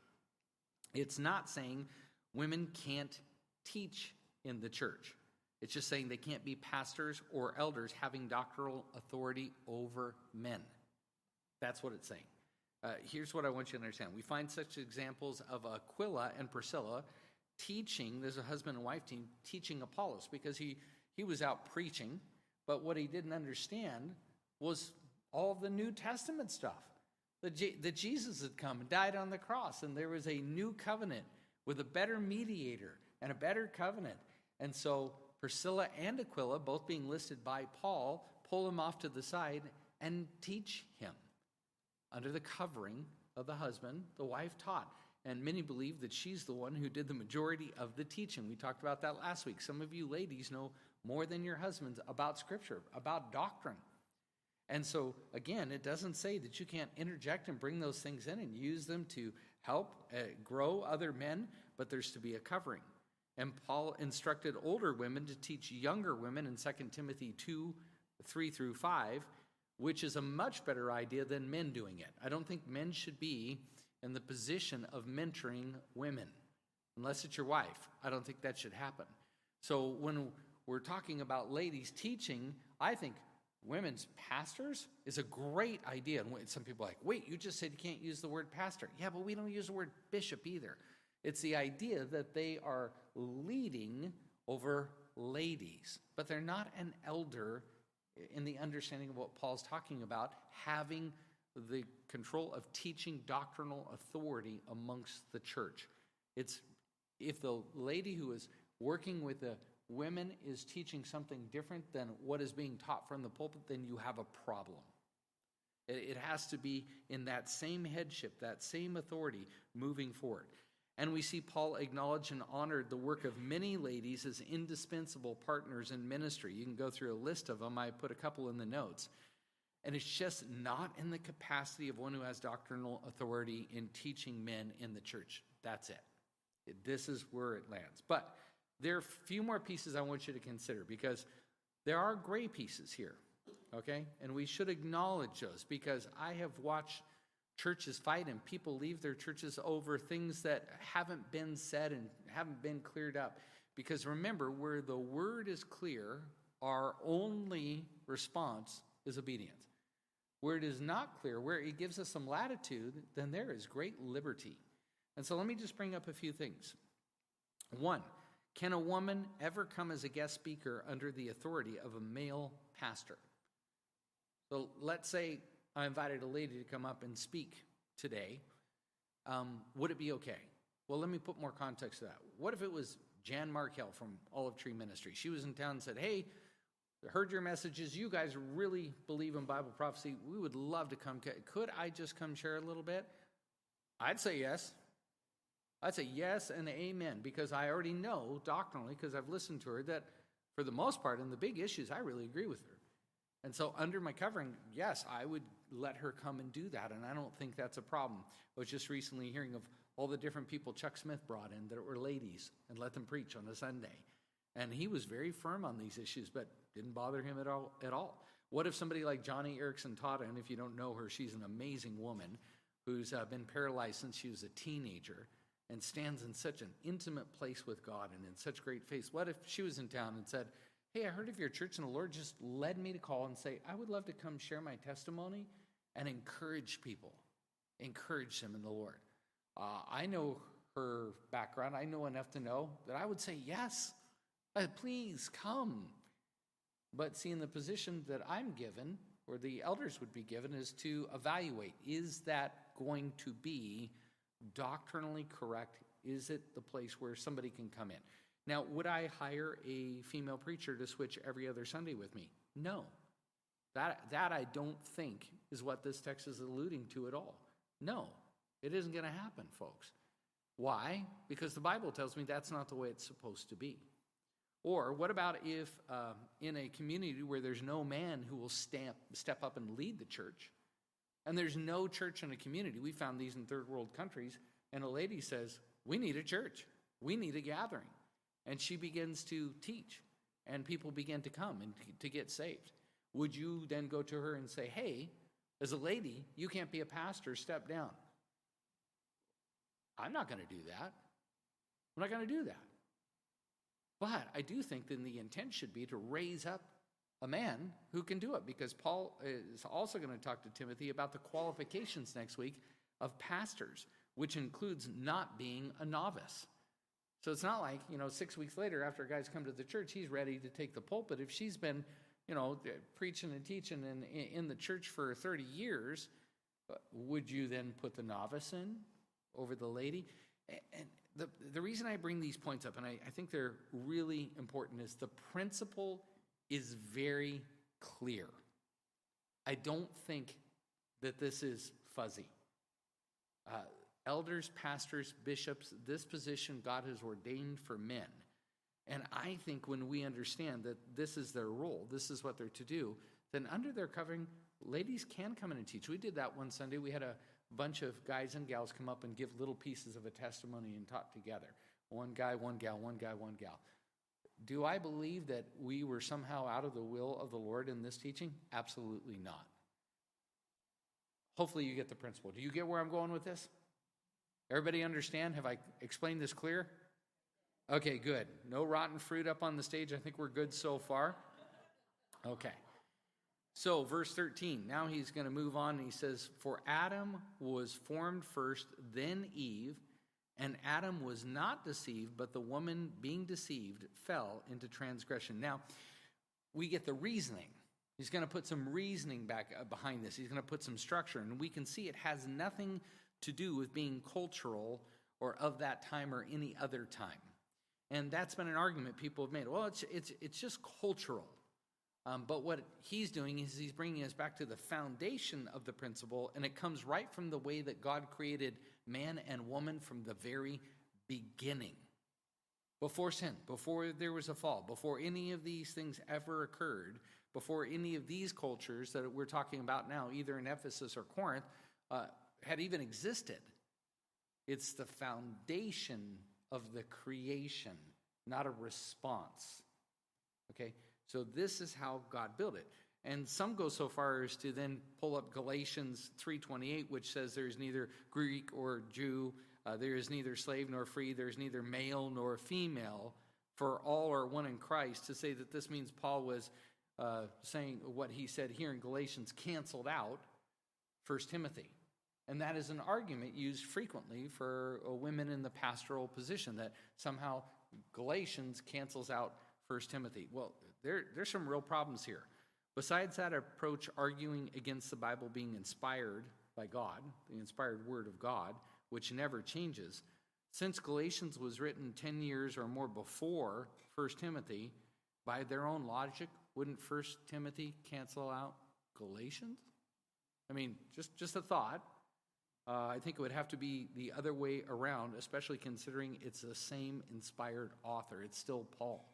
It's not saying women can't teach in the church. It's just saying they can't be pastors or elders having doctrinal authority over men. That's what it's saying. Uh, here's what I want you to understand. We find such examples of Aquila and Priscilla teaching, there's a husband and wife team, teaching Apollos, because he, he was out preaching, but what he didn't understand was all the New Testament stuff. That, Je- that Jesus had come and died on the cross, and there was a new covenant with a better mediator and a better covenant. And so Priscilla and Aquila, both being listed by Paul, pull him off to the side and teach him. Under the covering of the husband, the wife taught. And many believe that she's the one who did the majority of the teaching. We talked about that last week. Some of you ladies know more than your husbands about Scripture, about doctrine. And so, again, it doesn't say that you can't interject and bring those things in and use them to help uh, grow other men, but there's to be a covering. And Paul instructed older women to teach younger women in Second Timothy two, three through five, which is a much better idea than men doing it. I don't think men should be in the position of mentoring women, unless it's your wife. I don't think that should happen. So when we're talking about ladies teaching, I think women's pastors is a great idea. And some people are like, wait, you just said you can't use the word pastor. Yeah, but we don't use the word bishop either. It's the idea that they are leading over ladies, but they're not an elder in the understanding of what Paul's talking about, having the control of teaching doctrinal authority amongst the church. It's if the lady who is working with the women is teaching something different than what is being taught from the pulpit, then you have a problem. It has to be in that same headship, that same authority moving forward. And we see Paul acknowledge and honor the work of many ladies as indispensable partners in ministry. You can go through a list of them. I put a couple in the notes. And it's just not in the capacity of one who has doctrinal authority in teaching men in the church. That's it. This is where it lands. But there are a few more pieces I want you to consider, because there are gray pieces here, okay? And we should acknowledge those, because I have watched churches fight and people leave their churches over things that haven't been said and haven't been cleared up. Because remember, where the word is clear, our only response is obedience. Where it is not clear, where it gives us some latitude, then there is great liberty. And so let me just bring up a few things. One, can a woman ever come as a guest speaker under the authority of a male pastor? So let's say I invited a lady to come up and speak today. Um, would it be okay? Well, let me put more context to that. What if it was Jan Markell from Olive Tree Ministry? She was in town and said, hey, I heard your messages. You guys really believe in Bible prophecy. We would love to come. Could I just come share a little bit? I'd say yes. I'd say yes and amen, because I already know doctrinally, because I've listened to her, that for the most part, in the big issues, I really agree with her. And so under my covering, yes, I would let her come and do that, and I don't think that's a problem. I was just recently hearing of all the different people Chuck Smith brought in that were ladies and let them preach on a Sunday. And he was very firm on these issues, but didn't bother him at all. At all. What if somebody like Johnny Erickson Tata, and if you don't know her, she's an amazing woman who's uh, been paralyzed since she was a teenager and stands in such an intimate place with God and in such great faith. What if she was in town and said, hey, I heard of your church, and the Lord just led me to call and say, I would love to come share my testimony and encourage people, encourage them in the Lord. Uh, I know her background. I know enough to know that I would say, yes, uh, please come. But see, in the position that I'm given, or the elders would be given, is to evaluate, is that going to be doctrinally correct? Is it the place where somebody can come in? Now, would I hire a female preacher to switch every other Sunday with me? No. That, that I don't think is what this text is alluding to at all. No, it isn't going to happen, folks. Why? Because the Bible tells me that's not the way it's supposed to be. Or what about if uh, in a community where there's no man who will stamp, step up and lead the church, and there's no church in a community? We found these in third world countries, and a lady says, we need a church. We need a gathering. And she begins to teach, and people begin to come and to get saved. Would you then go to her and say, hey, as a lady, you can't be a pastor, step down? I'm not going to do that. I'm not going to do that. But I do think that the intent should be to raise up a man who can do it, because Paul is also going to talk to Timothy about the qualifications next week of pastors, which includes not being a novice. So it's not like, you know, six weeks later after a guy's come to the church, he's ready to take the pulpit. If she's been, you know, preaching and teaching in, in the church for thirty years, would you then put the novice in over the lady? And the, the reason I bring these points up, and I, I think they're really important, is the principle is very clear. I don't think that this is fuzzy. Uh, Elders, pastors, bishops, this position God has ordained for men. And I think when we understand that this is their role, this is what they're to do, then under their covering, ladies can come in and teach. We did that one Sunday. We had a bunch of guys and gals come up and give little pieces of a testimony and talk together. One guy, one gal, one guy, one gal. Do I believe that we were somehow out of the will of the Lord in this teaching? Absolutely not. Hopefully you get the principle. Do you get where I'm going with this? Everybody understand? Have I explained this clear? Okay, good. No rotten fruit up on the stage. I think we're good so far. Okay. So, verse thirteen. Now he's going to move on. And he says, for Adam was formed first, then Eve, and Adam was not deceived, but the woman being deceived fell into transgression. Now, we get the reasoning. He's going to put some reasoning back behind this. He's going to put some structure, and we can see it has nothing to do with being cultural or of that time or any other time. And that's been an argument people have made. Well, it's it's it's just cultural. Um, but what he's doing is he's bringing us back to the foundation of the principle, and it comes right from the way that God created man and woman from the very beginning. Before sin, before there was a fall, before any of these things ever occurred, before any of these cultures that we're talking about now, either in Ephesus or Corinth, uh, had even existed. It's the foundation of the creation, not a response. Okay, so this is how God built it. And some go so far as to then pull up Galatians three twenty-eight, which says there is neither Greek or Jew, uh, there is neither slave nor free, there is neither male nor female, for all are one in Christ, to say that this means Paul was uh, saying what he said here in Galatians canceled out First Timothy. And that is an argument used frequently for uh, women in the pastoral position, that somehow Galatians cancels out First Timothy. Well, there, there's some real problems here. Besides that approach arguing against the Bible being inspired by God, the inspired word of God, which never changes, since Galatians was written ten years or more before First Timothy, by their own logic, wouldn't First Timothy cancel out Galatians? I mean, just, just a thought. Uh, I think it would have to be the other way around, especially considering it's the same inspired author. It's still Paul.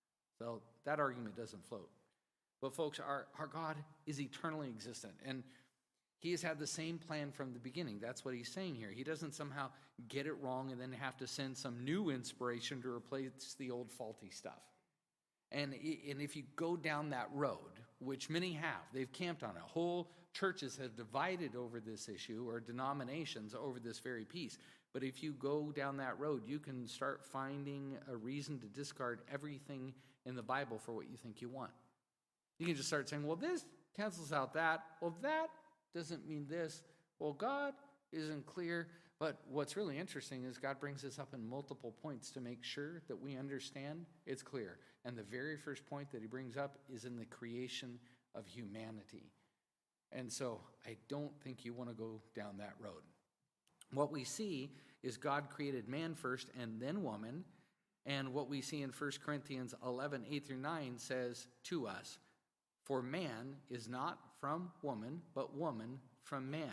So that argument doesn't float. But folks, our, our God is eternally existent, and he has had the same plan from the beginning. That's what he's saying here. He doesn't somehow get it wrong and then have to send some new inspiration to replace the old faulty stuff. And, and if you go down that road, which many have, they've camped on it. Whole churches have divided over this issue, or denominations over this very piece. But if you go down that road, you can start finding a reason to discard everything in the Bible for what you think you want. You can just start saying, well, this cancels out that. Well, that doesn't mean this. Well, God isn't clear. But what's really interesting is God brings this up in multiple points to make sure that we understand it's clear. And the very first point that he brings up is in the creation of humanity. And so I don't think you want to go down that road. What we see is God created man first and then woman. And what we see in First Corinthians eleven, eight through nine says to us, for man is not from woman, but woman from man.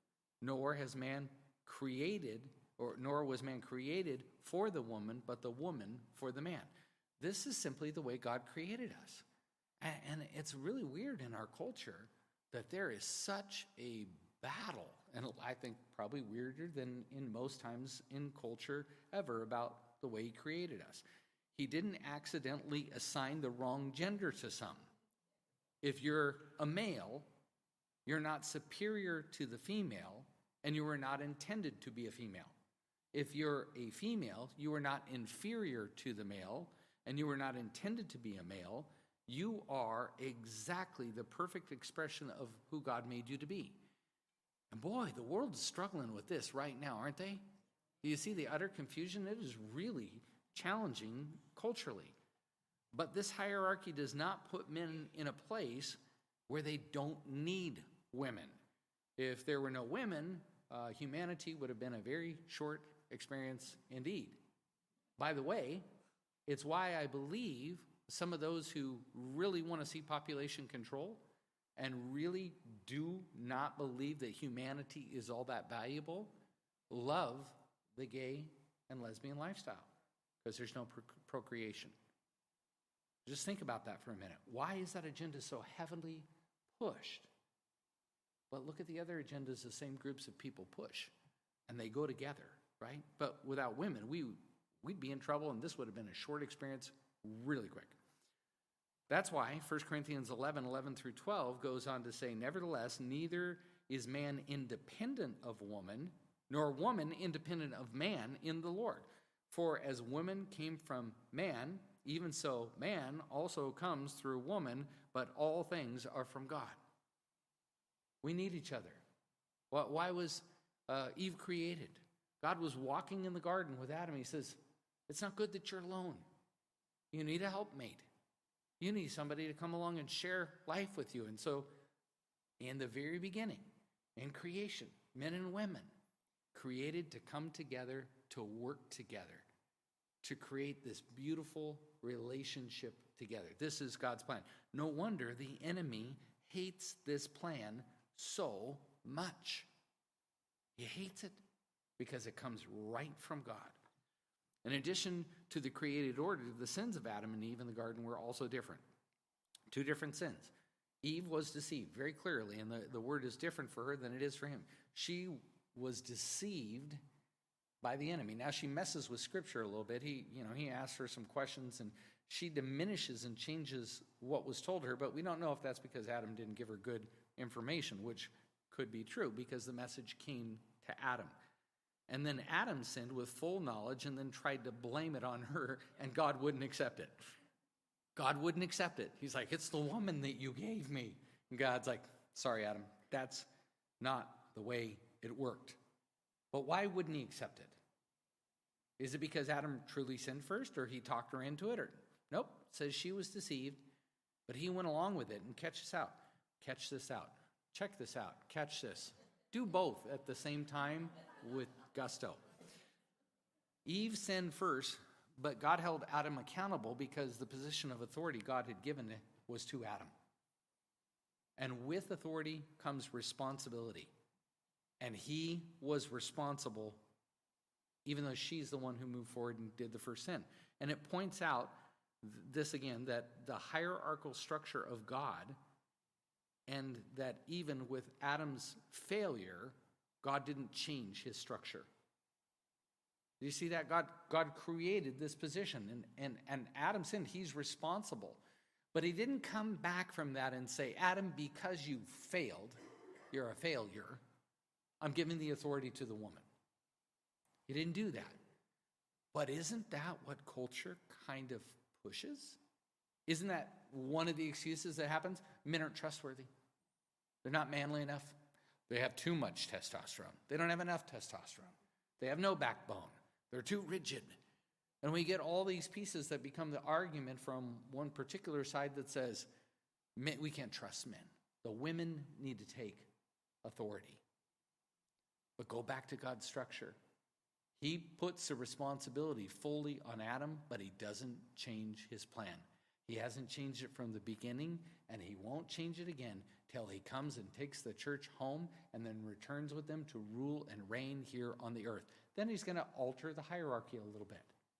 Nor has man created, or nor was man created for the woman, but the woman for the man. This is simply the way God created us. And, and it's really weird in our culture that there is such a battle, and I think probably weirder than in most times in culture ever, about the way he created us. He didn't accidentally assign the wrong gender to some. If you're a male, you're not superior to the female, and you were not intended to be a female. If you're a female, you are not inferior to the male, and you were not intended to be a male. You are exactly the perfect expression of who God made you to be. And boy, the world is struggling with this right now, aren't they? Do you see the utter confusion? It is really challenging culturally. But this hierarchy does not put men in a place where they don't need women. If there were no women, uh, humanity would have been a very short experience indeed. By the way, it's why I believe some of those who really want to see population control and really do not believe that humanity is all that valuable love the gay and lesbian lifestyle, because there's no pro- procreation. Just think about that for a minute. Why is that agenda so heavily pushed? But look at the other agendas the same groups of people push, and they go together, right? But without women, we, we'd be in trouble, and this would have been a short experience really quick. That's why First Corinthians eleven, eleven through twelve goes on to say, nevertheless, neither is man independent of woman, nor woman independent of man in the Lord. For as woman came from man, even so man also comes through woman, but all things are from God. We need each other. Why was uh, Eve created? God was walking in the garden with Adam. He says, it's not good that you're alone. You need a helpmate. You need somebody to come along and share life with you. And so, in the very beginning, in creation, men and women created to come together, to work together, to create this beautiful relationship together. This is God's plan. No wonder the enemy hates this plan so much. He hates it because it comes right from God. In addition to the created order, the sins of Adam and Eve in the garden were also different. Two different sins. Eve was deceived very clearly, and the, the word is different for her than it is for him. She was deceived by the enemy. Now she messes with Scripture a little bit. He, you know, he asks her some questions, and she diminishes and changes what was told her, but we don't know if that's because Adam didn't give her good information, which could be true because the message came to Adam. And then Adam sinned with full knowledge and then tried to blame it on her, and God wouldn't accept it. God wouldn't accept it. He's like, it's the woman that you gave me. And God's like, sorry, Adam, that's not the way it worked. But why wouldn't he accept it? Is it because Adam truly sinned first, or he talked her into it? Or nope, it says she was deceived, but he went along with it. And catch this out. Catch this out. Check this out. Catch this. Do both at the same time with gusto. Eve sinned first, but God held Adam accountable because the position of authority God had given was to Adam. And with authority comes responsibility. And he was responsible, even though she's the one who moved forward and did the first sin. And it points out this again, that the hierarchical structure of God, and that even with Adam's failure, God didn't change his structure. Do you see that? God, God created this position, and, and, and Adam sinned. He's responsible. But he didn't come back from that and say, Adam, because you failed, you're a failure, I'm giving the authority to the woman. He didn't do that. But isn't that what culture kind of pushes? Isn't that one of the excuses that happens? Men aren't trustworthy. They're not manly enough. They have too much testosterone. They don't have enough testosterone. They have no backbone. They're too rigid. And we get all these pieces that become the argument from one particular side that says, men, we can't trust men. The women need to take authority. But go back to God's structure. He puts the responsibility fully on Adam, but he doesn't change his plan. He hasn't changed it from the beginning, and he won't change it again till he comes and takes the church home and then returns with them to rule and reign here on the earth. Then he's going to alter the hierarchy a little bit.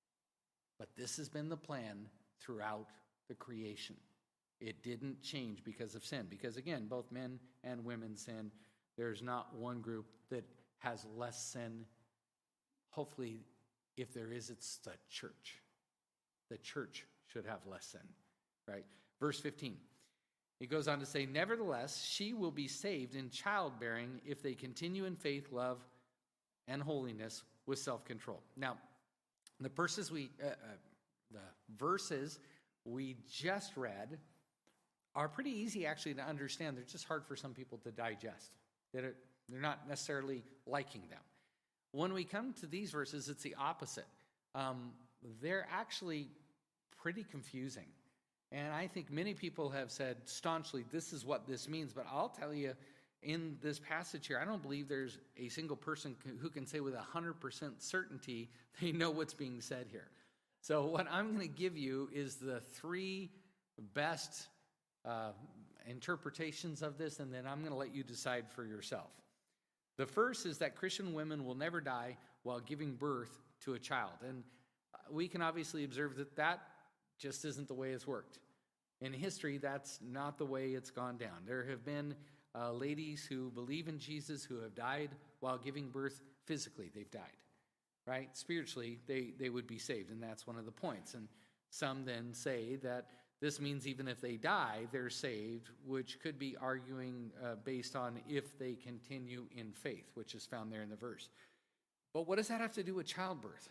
But this has been the plan throughout the creation. It didn't change because of sin. Because again, both men and women sin. There's not one group that has less sin. Hopefully, if there is, it's the church. The church should have less sin, right? Verse fifteen. He goes on to say, nevertheless, she will be saved in childbearing if they continue in faith, love, and holiness with self-control. Now, the verses we, uh, uh, the verses we just read are pretty easy actually to understand. They're just hard for some people to digest. They're, they're not necessarily liking them. When we come to these verses, it's the opposite. Um, they're actually pretty confusing. And I think many people have said staunchly, this is what this means. But I'll tell you, in this passage here, I don't believe there's a single person who can say with one hundred percent certainty they know what's being said here. So what I'm going to give you is the three best uh, interpretations of this, and then I'm going to let you decide for yourself. The first is that Christian women will never die while giving birth to a child. And we can obviously observe that that just isn't the way it's worked. In history, that's not the way it's gone down. There have been uh, ladies who believe in Jesus who have died while giving birth physically. They've died, right? Spiritually, they, they would be saved, and that's one of the points. And some then say that this means even if they die, they're saved, which could be arguing uh, based on if they continue in faith, which is found there in the verse. But what does that have to do with childbirth?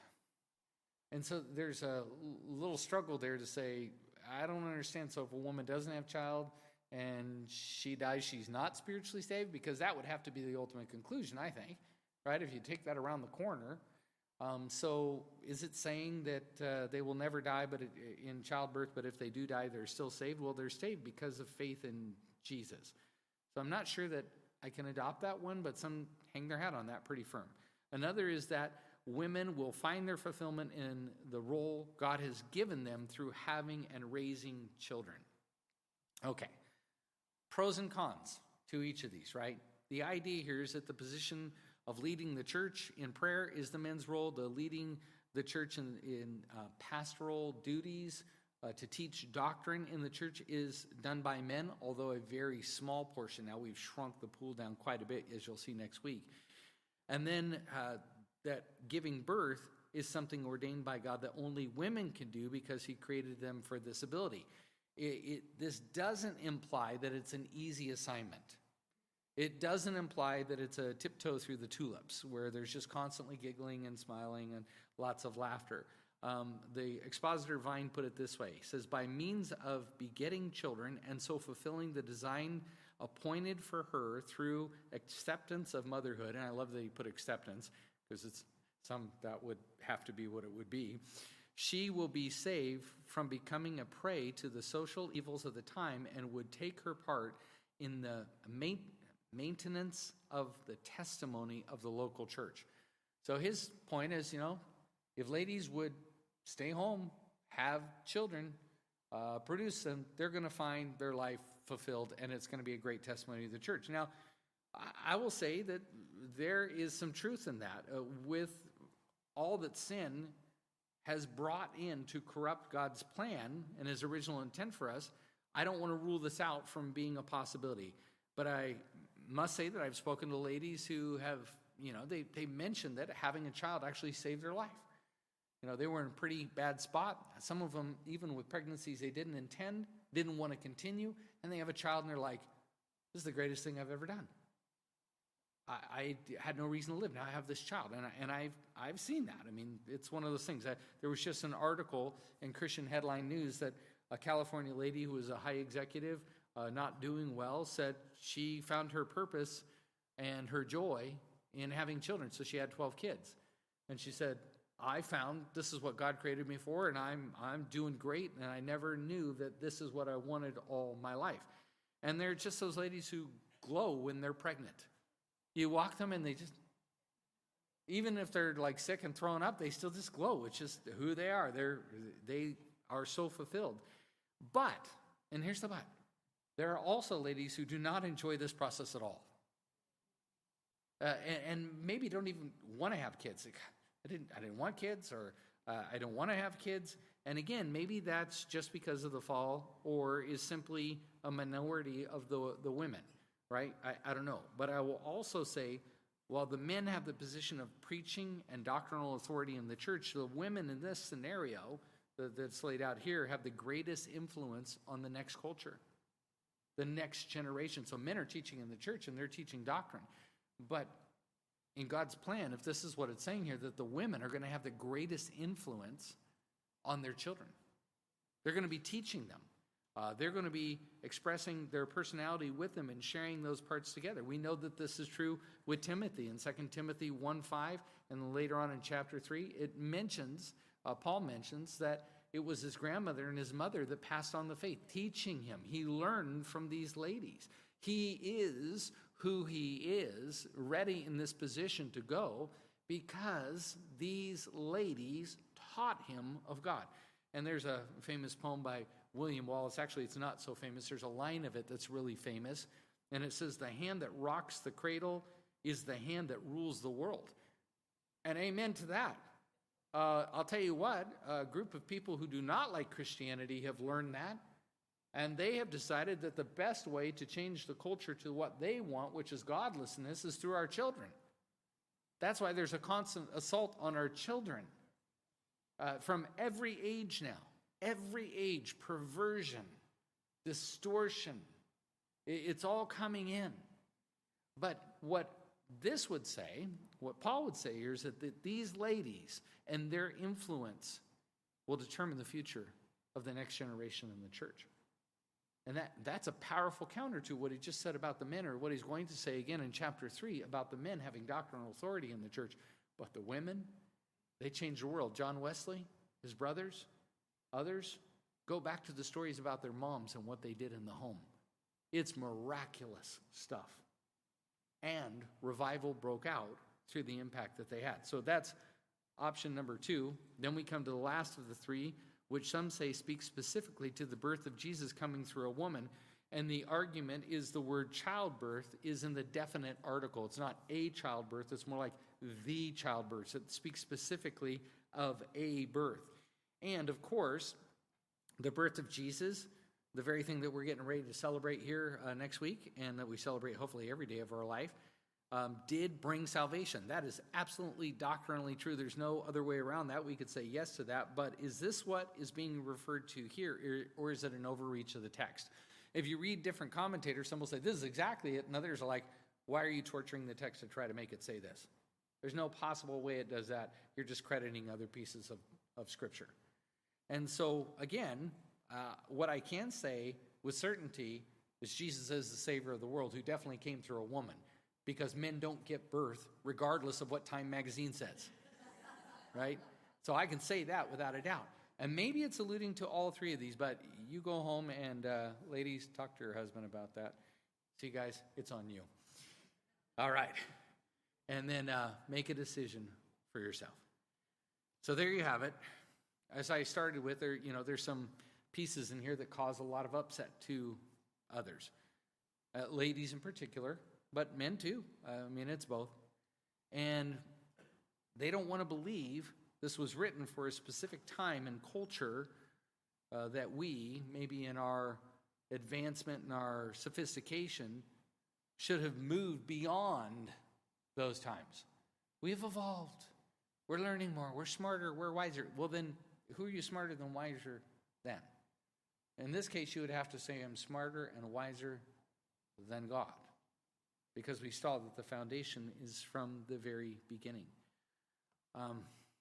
And so there's a little struggle there to say, I don't understand. So if a woman doesn't have a child and she dies, she's not spiritually saved? Because that would have to be the ultimate conclusion, I think, right? If you take that around the corner. Um, so is it saying that uh, they will never die but it, in childbirth, but if they do die, they're still saved? Well, they're saved because of faith in Jesus. So I'm not sure that I can adopt that one, but some hang their hat on that pretty firm. Another is that women will find their fulfillment in the role God has given them through having and raising children. Okay, pros and cons to each of these, right? The idea here is that the position of leading the church in prayer is the men's role. The leading the church in, in uh, pastoral duties, uh, to teach doctrine in the church is done by men, although a very small portion. Now we've shrunk the pool down quite a bit, as you'll see next week. And then uh, that giving birth is something ordained by God that only women can do because he created them for this ability. It, it, this doesn't imply that it's an easy assignment. It doesn't imply that it's a tiptoe through the tulips where there's just constantly giggling and smiling and lots of laughter. Um, the expositor Vine put it this way. He says, by means of begetting children and so fulfilling the design appointed for her through acceptance of motherhood, and I love that he put acceptance because it's some that would have to be what it would be, she will be saved from becoming a prey to the social evils of the time and would take her part in the main maintenance of the testimony of the local church. So his point is, you know, if ladies would stay home, have children, uh, produce them, they're going to find their life fulfilled, and it's going to be a great testimony to the church. Now, I will say that there is some truth in that. Uh, with all that sin has brought in to corrupt God's plan and his original intent for us, I don't want to rule this out from being a possibility. But I must say that I've spoken to ladies who have, you know, they, they mentioned that having a child actually saved their life. You know, they were in a pretty bad spot. Some of them, even with pregnancies they didn't intend, didn't want to continue, and they have a child and they're like, this is the greatest thing I've ever done. I, I had no reason to live. Now I have this child, and, I, and I've, I've seen that. I mean, it's one of those things. I, there was just an article in Christian Headline News that a California lady who was a high executive, uh, not doing well, said she found her purpose and her joy in having children. So she had twelve kids. And she said, I found this is what God created me for, and I'm I'm doing great, and I never knew that this is what I wanted all my life. And they're just those ladies who glow when they're pregnant. You walk them and they just, even if they're like sick and throwing up, they still just glow. It's just who they are. They're they are so fulfilled. But, and here's the but, there are also ladies who do not enjoy this process at all. Uh, and, and maybe don't even want to have kids. Like, I didn't I didn't want kids, or uh, I don't want to have kids. And again, maybe that's just because of the fall, or is simply a minority of the, the women, right? I, I don't know. But I will also say, while the men have the position of preaching and doctrinal authority in the church, the women in this scenario that, that's laid out here have the greatest influence on the next culture, the next generation. So men are teaching in the church and they're teaching doctrine. But in God's plan, if this is what it's saying here, that the women are going to have the greatest influence on their children. They're going to be teaching them. Uh, they're going to be expressing their personality with them and sharing those parts together. We know that this is true with Timothy in Second Timothy one five, and then later on in chapter three, it mentions, uh, Paul mentions that it was his grandmother and his mother that passed on the faith, teaching him. He learned from these ladies. He is who he is, ready in this position to go, because these ladies taught him of God. And there's a famous poem by William Wallace. Actually, it's not so famous. There's a line of it that's really famous. And it says, the hand that rocks the cradle is the hand that rules the world. And amen to that. Uh, I'll tell you what, a group of people who do not like Christianity have learned that. And they have decided that the best way to change the culture to what they want, which is godlessness, is through our children. That's why there's a constant assault on our children. Uh, from every age now, every age, perversion, distortion, it's all coming in. But what this would say, what Paul would say here, is that the, these ladies and their influence will determine the future of the next generation in the church. And that, that's a powerful counter to what he just said about the men, or what he's going to say again in chapter three about the men having doctrinal authority in the church. But the women, they changed the world. John Wesley, his brothers, others, go back to the stories about their moms and what they did in the home. It's miraculous stuff. And revival broke out through the impact that they had. So that's option number two. Then we come to the last of the three, which some say speaks specifically to the birth of Jesus coming through a woman. And the argument is the word childbirth is in the definite article. It's not a childbirth. It's more like the childbirth. It speaks specifically of a birth. And of course, the birth of Jesus, the very thing that we're getting ready to celebrate here uh, next week, and that we celebrate hopefully every day of our life, um, did bring salvation. That is absolutely doctrinally true. There's no other way around that. We could say yes to that. But is this what is being referred to here, or is it an overreach of the text? If you read different commentators, some will say this is exactly it, and others are like, why are you torturing the text to try to make it say this? There's no possible way it does that. You're just crediting other pieces of, of Scripture. And so, again, uh, what I can say with certainty is Jesus is the Savior of the world, who definitely came through a woman, because men don't get birth regardless of what Time magazine says, right? So I can say that without a doubt. And maybe it's alluding to all three of these, but you go home and, uh, ladies, talk to your husband about that. See, guys, it's on you. All right. And then uh, make a decision for yourself. So there you have it. As I started with, there, you know, there's some pieces in here that cause a lot of upset to others, uh, ladies in particular, but men too. Uh, I mean, it's both. And they don't want to believe this was written for a specific time and culture uh, that we, maybe in our advancement and our sophistication, should have moved beyond those times. We've evolved. We're learning more. We're smarter. We're wiser. Well, then, who are you smarter than wiser than? In this case, you would have to say, I'm smarter and wiser than God, because we saw that the foundation is from the very beginning. Um,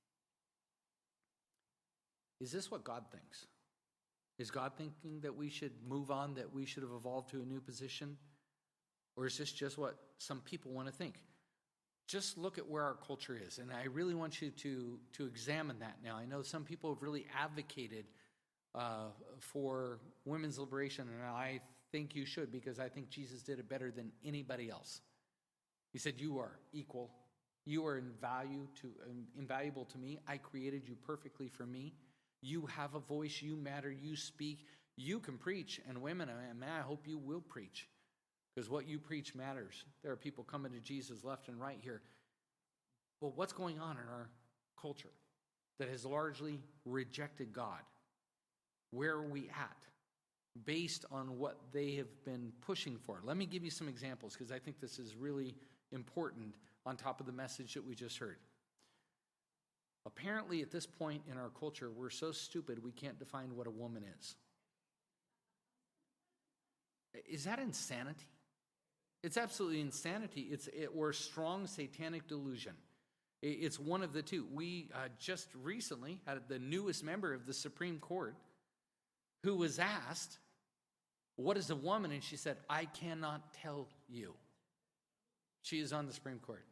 is this what God thinks? Is God thinking that we should move on, that we should have evolved to a new position? Or is this just what some people want to think? Just look at where our culture is, and I really want you to, to examine that now. I know some people have really advocated uh, for women's liberation, and I think you should, because I think Jesus did it better than anybody else. He said, you are equal. You are in value to, um, invaluable to me. I created you perfectly for me. You have a voice. You matter. You speak. You can preach. And women, man, I hope you will preach, because what you preach matters. There are people coming to Jesus left and right here. Well, what's going on in our culture that has largely rejected God? Where are we at based on what they have been pushing for? Let me give you some examples, because I think this is really important on top of the message that we just heard. Apparently, at this point in our culture, we're so stupid we can't define what a woman is. Is that insanity? It's absolutely insanity. It's it, or strong satanic delusion. It, it's one of the two. We uh, just recently had the newest member of the Supreme Court who was asked, what is a woman? And she said, I cannot tell you. She is on the Supreme Court.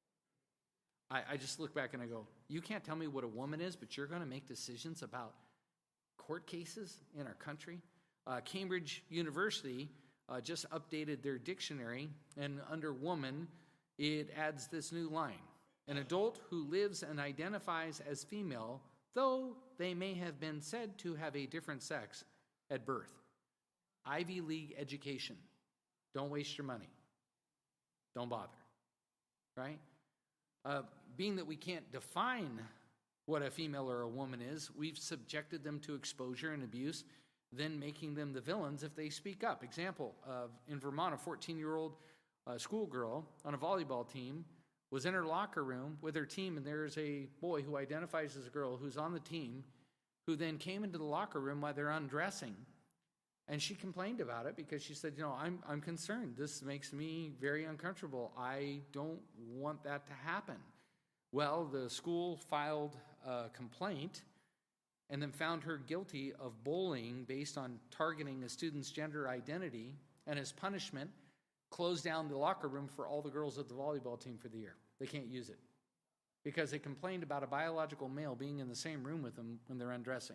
I, I just look back and I go, you can't tell me what a woman is, but you're going to make decisions about court cases in our country? Uh, Cambridge University uh, just updated their dictionary, and under woman, it adds this new line. An adult who lives and identifies as female, though they may have been said to have a different sex at birth. Ivy League education. Don't waste your money. Don't bother. Right? Uh, being that we can't define what a female or a woman is, we've subjected them to exposure and abuse, then making them the villains if they speak up. Example, uh, in Vermont, a fourteen-year-old uh, schoolgirl on a volleyball team was in her locker room with her team, and there's a boy who identifies as a girl who's on the team, who then came into the locker room while they're undressing, and she complained about it because she said, you know, I'm, I'm concerned. This makes me very uncomfortable. I don't want that to happen. Well, the school filed a complaint and then found her guilty of bullying based on targeting a student's gender identity, and as punishment, closed down the locker room for all the girls of the volleyball team for the year. They can't use it because they complained about a biological male being in the same room with them when they're undressing.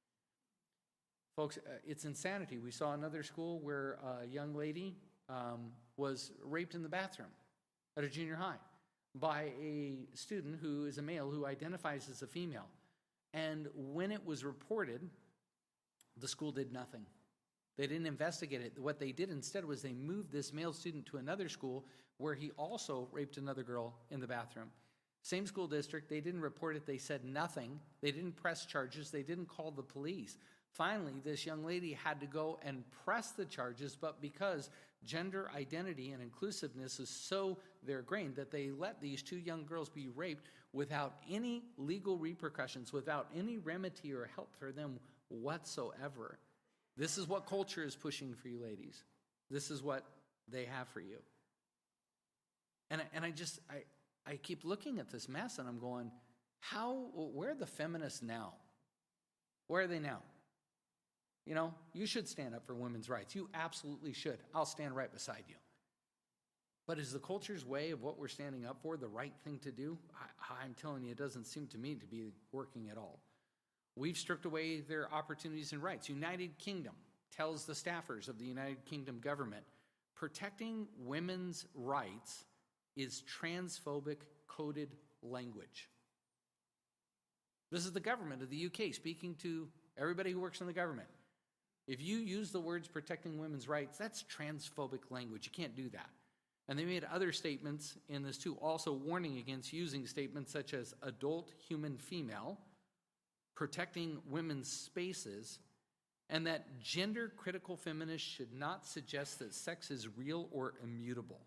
Folks, uh, it's insanity. We saw another school where a young lady um, was raped in the bathroom at a junior high by a student who is a male who identifies as a female. And when it was reported, the school did nothing. They didn't investigate it. What they did instead was they moved this male student to another school where he also raped another girl in the bathroom. Same school district, they didn't report it, they said nothing. They didn't press charges, they didn't call the police. Finally, this young lady had to go and press the charges, but because gender identity and inclusiveness is so they're ingrained that they let these two young girls be raped without any legal repercussions, without any remedy or help for them whatsoever. This is what culture is pushing for you ladies. This is what they have for you. And I, and I just, I, I keep looking at this mess and I'm going, how, where are the feminists now? Where are they now? You know, you should stand up for women's rights. You absolutely should. I'll stand right beside you. But is the culture's way of what we're standing up for the right thing to do? I, I'm telling you, it doesn't seem to me to be working at all. We've stripped away their opportunities and rights. United Kingdom tells the staffers of the United Kingdom government, protecting women's rights is transphobic coded language. This is the government of the U K speaking to everybody who works in the government. If you use the words protecting women's rights, that's transphobic language. You can't do that. And they made other statements in this too, also warning against using statements such as adult human female, protecting women's spaces, and that gender-critical feminists should not suggest that sex is real or immutable.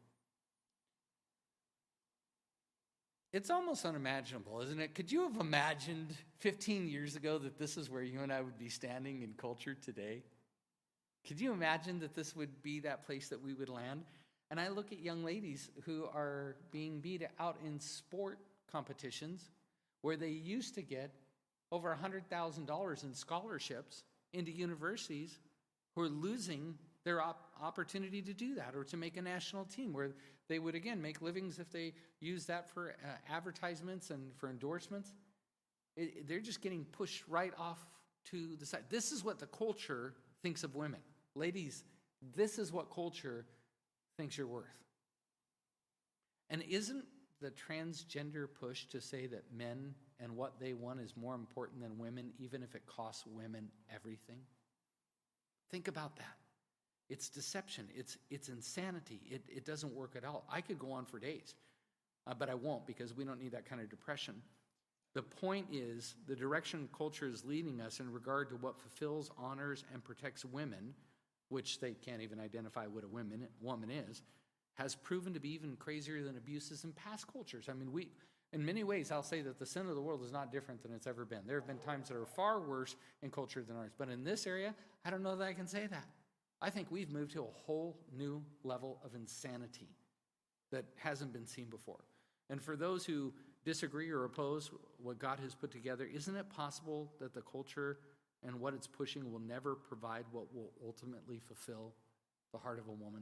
It's almost unimaginable, isn't it? Could you have imagined fifteen years ago that this is where you and I would be standing in culture today? Could you imagine that this would be that place that we would land? And I look at young ladies who are being beat out in sport competitions where they used to get over one hundred thousand dollars in scholarships into universities, who are losing their op- opportunity to do that or to make a national team where they would, again, make livings if they use that for uh, advertisements and for endorsements. It, they're just getting pushed right off to the side. This is what the culture thinks of women. Ladies, this is what culture thinks you're worth. And isn't the transgender push to say that men and what they want is more important than women, even if it costs women everything? Think about that. It's deception. It's it's insanity. It, it doesn't work at all. I could go on for days, uh, but I won't because we don't need that kind of depression. The point is, the direction culture is leading us in regard to what fulfills, honors, and protects women, which they can't even identify what a woman, woman is, has proven to be even crazier than abuses in past cultures. I mean, we, in many ways, I'll say that the sin of the world is not different than it's ever been. There have been times that are far worse in culture than ours. But in this area, I don't know that I can say that. I think we've moved to a whole new level of insanity that hasn't been seen before. And for those who disagree or oppose what God has put together, isn't it possible that the culture and what it's pushing will never provide what will ultimately fulfill the heart of a woman?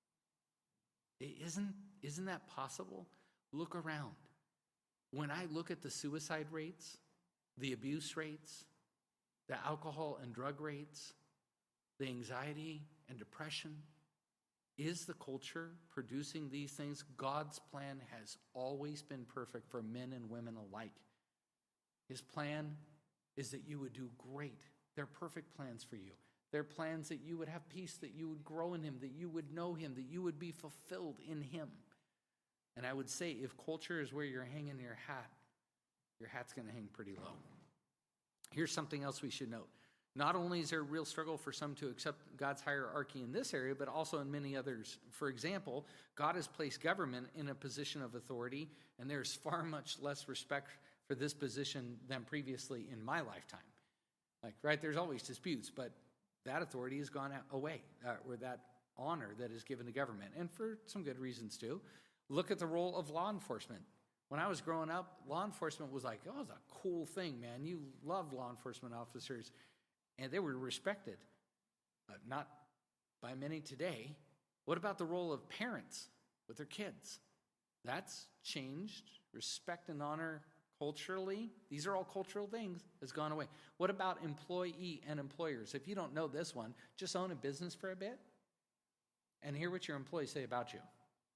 Isn't, isn't that possible? Look around. When I look at the suicide rates, the abuse rates, the alcohol and drug rates, the anxiety and depression, is the culture producing these things? God's plan has always been perfect for men and women alike. His plan is that you would do great. They're perfect plans for you. They're plans that you would have peace, that you would grow in him, that you would know him, that you would be fulfilled in him. And I would say if culture is where you're hanging your hat, your hat's going to hang pretty low. Here's something else we should note. Not only is there a real struggle for some to accept God's hierarchy in this area, but also in many others. For example, God has placed government in a position of authority, and there's far much less respect for this position than previously in my lifetime. Like, right, there's always disputes, but that authority has gone away, uh, or that honor that is given to government, and for some good reasons too. Look at the role of law enforcement. When I was growing up, law enforcement was like, oh, it's a cool thing, man. You love law enforcement officers. And they were respected, but not by many today. What about the role of parents with their kids? That's changed. Respect and honor culturally, these are all cultural things, has gone away. What about employee and employers? If you don't know this one, just own a business for a bit and hear what your employees say about you.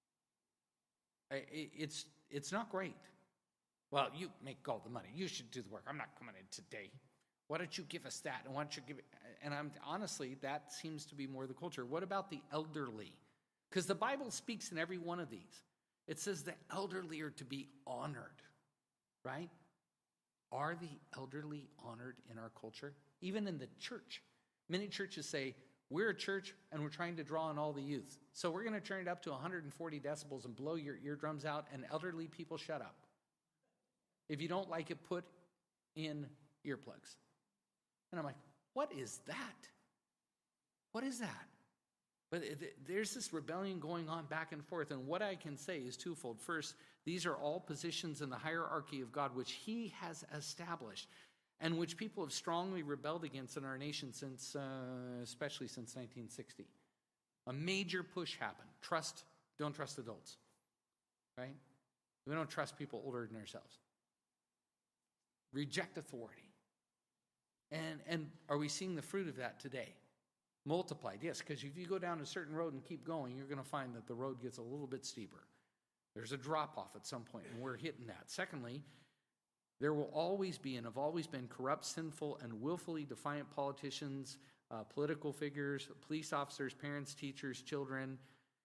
It's, it's not great. Well, you make all the money. You should do the work. I'm not coming in today. Why don't you give us that? And why don't you give it? And I'm honestly, that seems to be more the culture. What about the elderly? Because the Bible speaks in every one of these. It says the elderly are to be honored. right? Are the elderly honored in our culture? Even in the church. Many churches say, we're a church and we're trying to draw in all the youth. So we're going to turn it up to one hundred forty decibels and blow your eardrums out, and elderly people shut up. If you don't like it, put in earplugs. And I'm like, what is that? What is that? But there's this rebellion going on back and forth, and what I can say is twofold. First, these are all positions in the hierarchy of God which he has established, and which people have strongly rebelled against in our nation since, uh, especially since nineteen sixty. A major push happened. Trust, don't trust adults, right? We don't trust people older than ourselves. Reject authority. And, and are we seeing the fruit of that today? Multiplied, yes, because if you go down a certain road and keep going, you're going to find that the road gets a little bit steeper. There's a drop-off at some point, and we're hitting that. Secondly, there will always be and have always been corrupt, sinful, and willfully defiant politicians, uh, political figures, police officers, parents, teachers, children.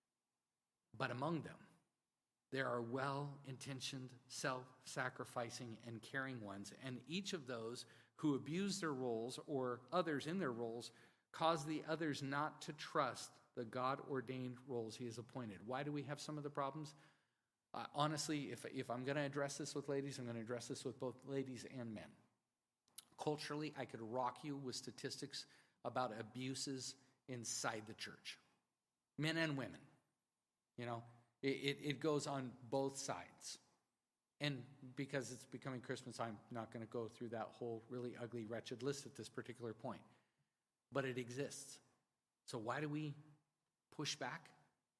But among them, there are well-intentioned, self-sacrificing, and caring ones. And each of those who abuse their roles or others in their roles cause the others not to trust the God-ordained roles he has appointed. Why do we have some of the problems? Uh, honestly, if, if I'm going to address this with ladies, I'm going to address this with both ladies and men. Culturally, I could rock you with statistics about abuses inside the church. Men and women. You know, it, it, it goes on both sides. And because it's becoming Christmas, I'm not going to go through that whole really ugly, wretched list at this particular point. But it exists. So why do we push back?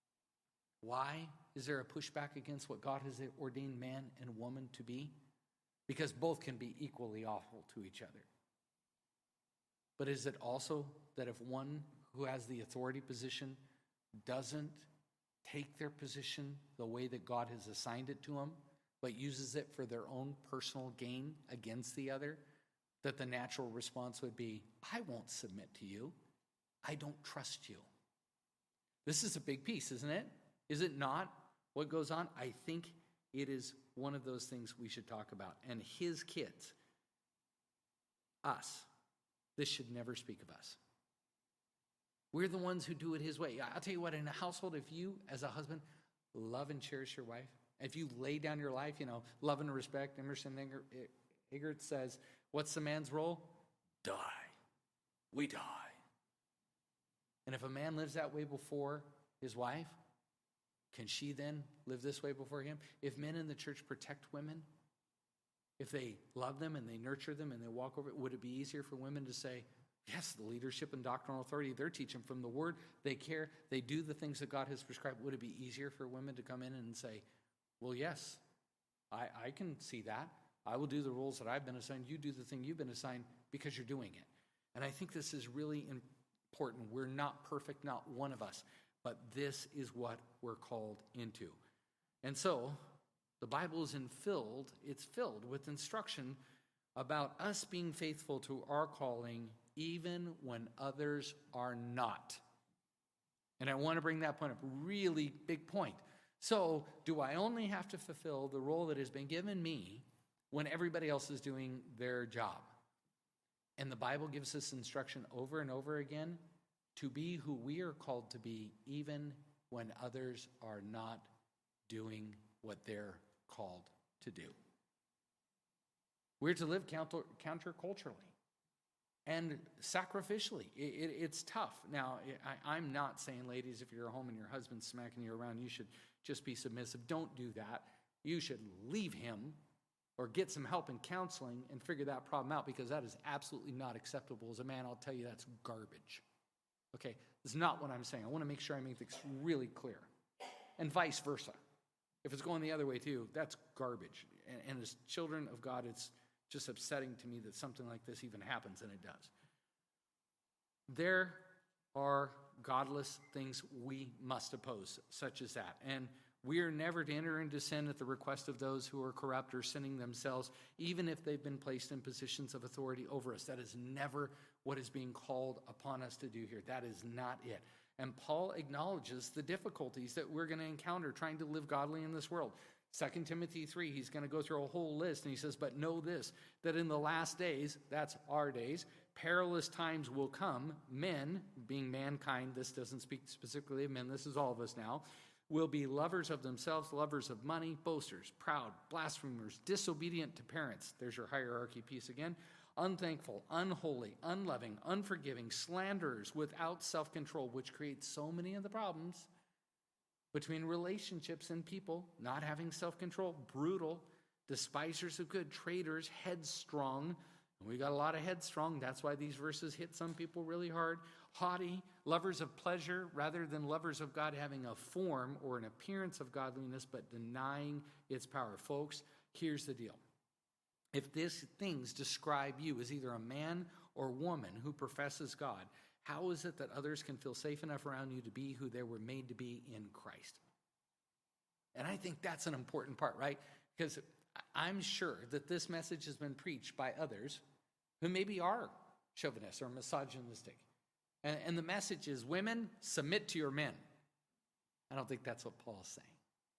Why is there a pushback against what God has ordained man and woman to be? Because both can be equally awful to each other. But is it also that if one who has the authority position doesn't take their position the way that God has assigned it to them, but uses it for their own personal gain against the other, that the natural response would be, I won't submit to you. I don't trust you. This is a big piece, isn't it? Is it not what goes on? I think it is one of those things we should talk about. And his kids, us, this should never speak of us. We're the ones who do it his way. I'll tell you what, in a household, if you, as a husband, love and cherish your wife, if you lay down your life, you know, love and respect, Emerson Eggert says, what's the man's role? Die. We die. And if a man lives that way before his wife, can she then live this way before him? If men in the church protect women, if they love them and they nurture them and they walk over, would it be easier for women to say, yes, the leadership and doctrinal authority, they're teaching from the word, they care, they do the things that God has prescribed. Would it be easier for women to come in and say, well, yes, I, I can see that. I will do the roles that I've been assigned. You do the thing you've been assigned because you're doing it. And I think this is really important. We're not perfect, not one of us, but this is what we're called into. And so the Bible is in filled, it's filled with instruction about us being faithful to our calling even when others are not. And I want to bring that point up, really big point. So, do I only have to fulfill the role that has been given me when everybody else is doing their job? And the Bible gives us instruction over and over again to be who we are called to be, even when others are not doing what they're called to do. We're to live counter, counterculturally and sacrificially. It, it, it's tough. Now, I, I'm not saying, ladies, if you're at home and your husband's smacking you around, you should just be submissive. Don't do that. You should leave him or get some help in counseling and figure that problem out, because that is absolutely not acceptable. As a man, I'll tell you that's garbage. Okay, that's not what I'm saying. I want to make sure I make this really clear. And vice versa. If it's going the other way too, that's garbage. And, and as children of God, it's just upsetting to me that something like this even happens, and it does. There are godless things we must oppose, such as that. And we are never to enter into sin at the request of those who are corrupt or sinning themselves, even if they've been placed in positions of authority over us. That is never what is being called upon us to do here. That is not it. And Paul acknowledges the difficulties that we're going to encounter trying to live godly in this world. Second Timothy three, he's going to go through a whole list, and he says, but know this, that in the last days, that's our days, perilous times will come. Men, being mankind, this doesn't speak specifically of men, this is all of us now, will be lovers of themselves, lovers of money, boasters, proud, blasphemers, disobedient to parents. There's your hierarchy piece again. Unthankful, unholy, unloving, unforgiving, slanderers, without self-control, which creates so many of the problems between relationships and people, not having self-control, brutal, despisers of good, traitors, headstrong. And we got a lot of headstrong. That's why these verses hit some people really hard. Haughty, lovers of pleasure rather than lovers of God, having a form or an appearance of godliness, but denying its power. Folks, here's the deal. If these things describe you as either a man or woman who professes God, how is it that others can feel safe enough around you to be who they were made to be in Christ? And I think that's an important part, right? Because I'm sure that this message has been preached by others who maybe are chauvinists or misogynistic. And, and the message is, women, submit to your men. I don't think that's what Paul is saying.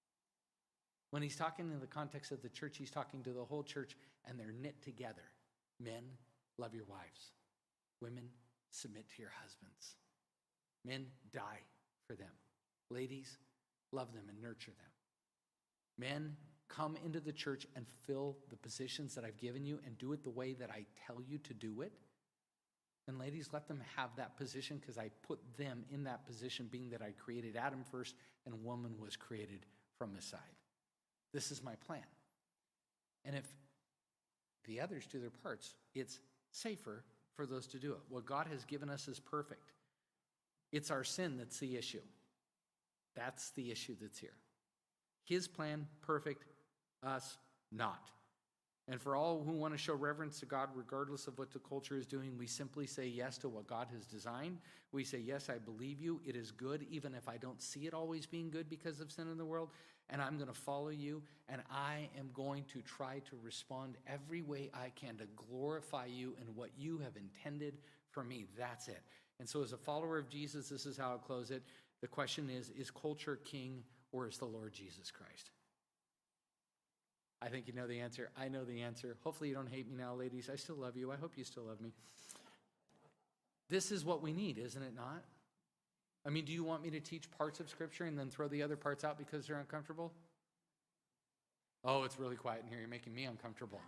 When he's talking in the context of the church, he's talking to the whole church, and they're knit together. Men, love your wives. Women, submit to your husbands. Men, die for them. Ladies, love them and nurture them. Men, come into the church and fill the positions that I've given you and do it the way that I tell you to do it. And ladies, let them have that position because I put them in that position, being that I created Adam first and woman was created from his side. This is my plan. And if the others do their parts, it's safer for those to do it. What God has given us is perfect. It's our sin that's the issue. That's the issue that's here. His plan, perfect, us, not. And for all who want to show reverence to God, regardless of what the culture is doing, we simply say yes to what God has designed. We say, yes, I believe you. It is good, even if I don't see it always being good because of sin in the world. And I'm going to follow you, and I am going to try to respond every way I can to glorify you and what you have intended for me. That's it. And so as a follower of Jesus, this is how I'll close it. The question is, is culture king or is the Lord Jesus Christ? I think you know the answer. I know the answer. Hopefully you don't hate me now, ladies. I still love you. I hope you still love me. This is what we need, isn't it not? I mean, do you want me to teach parts of Scripture and then throw the other parts out because they're uncomfortable? Oh, it's really quiet in here. You're making me uncomfortable.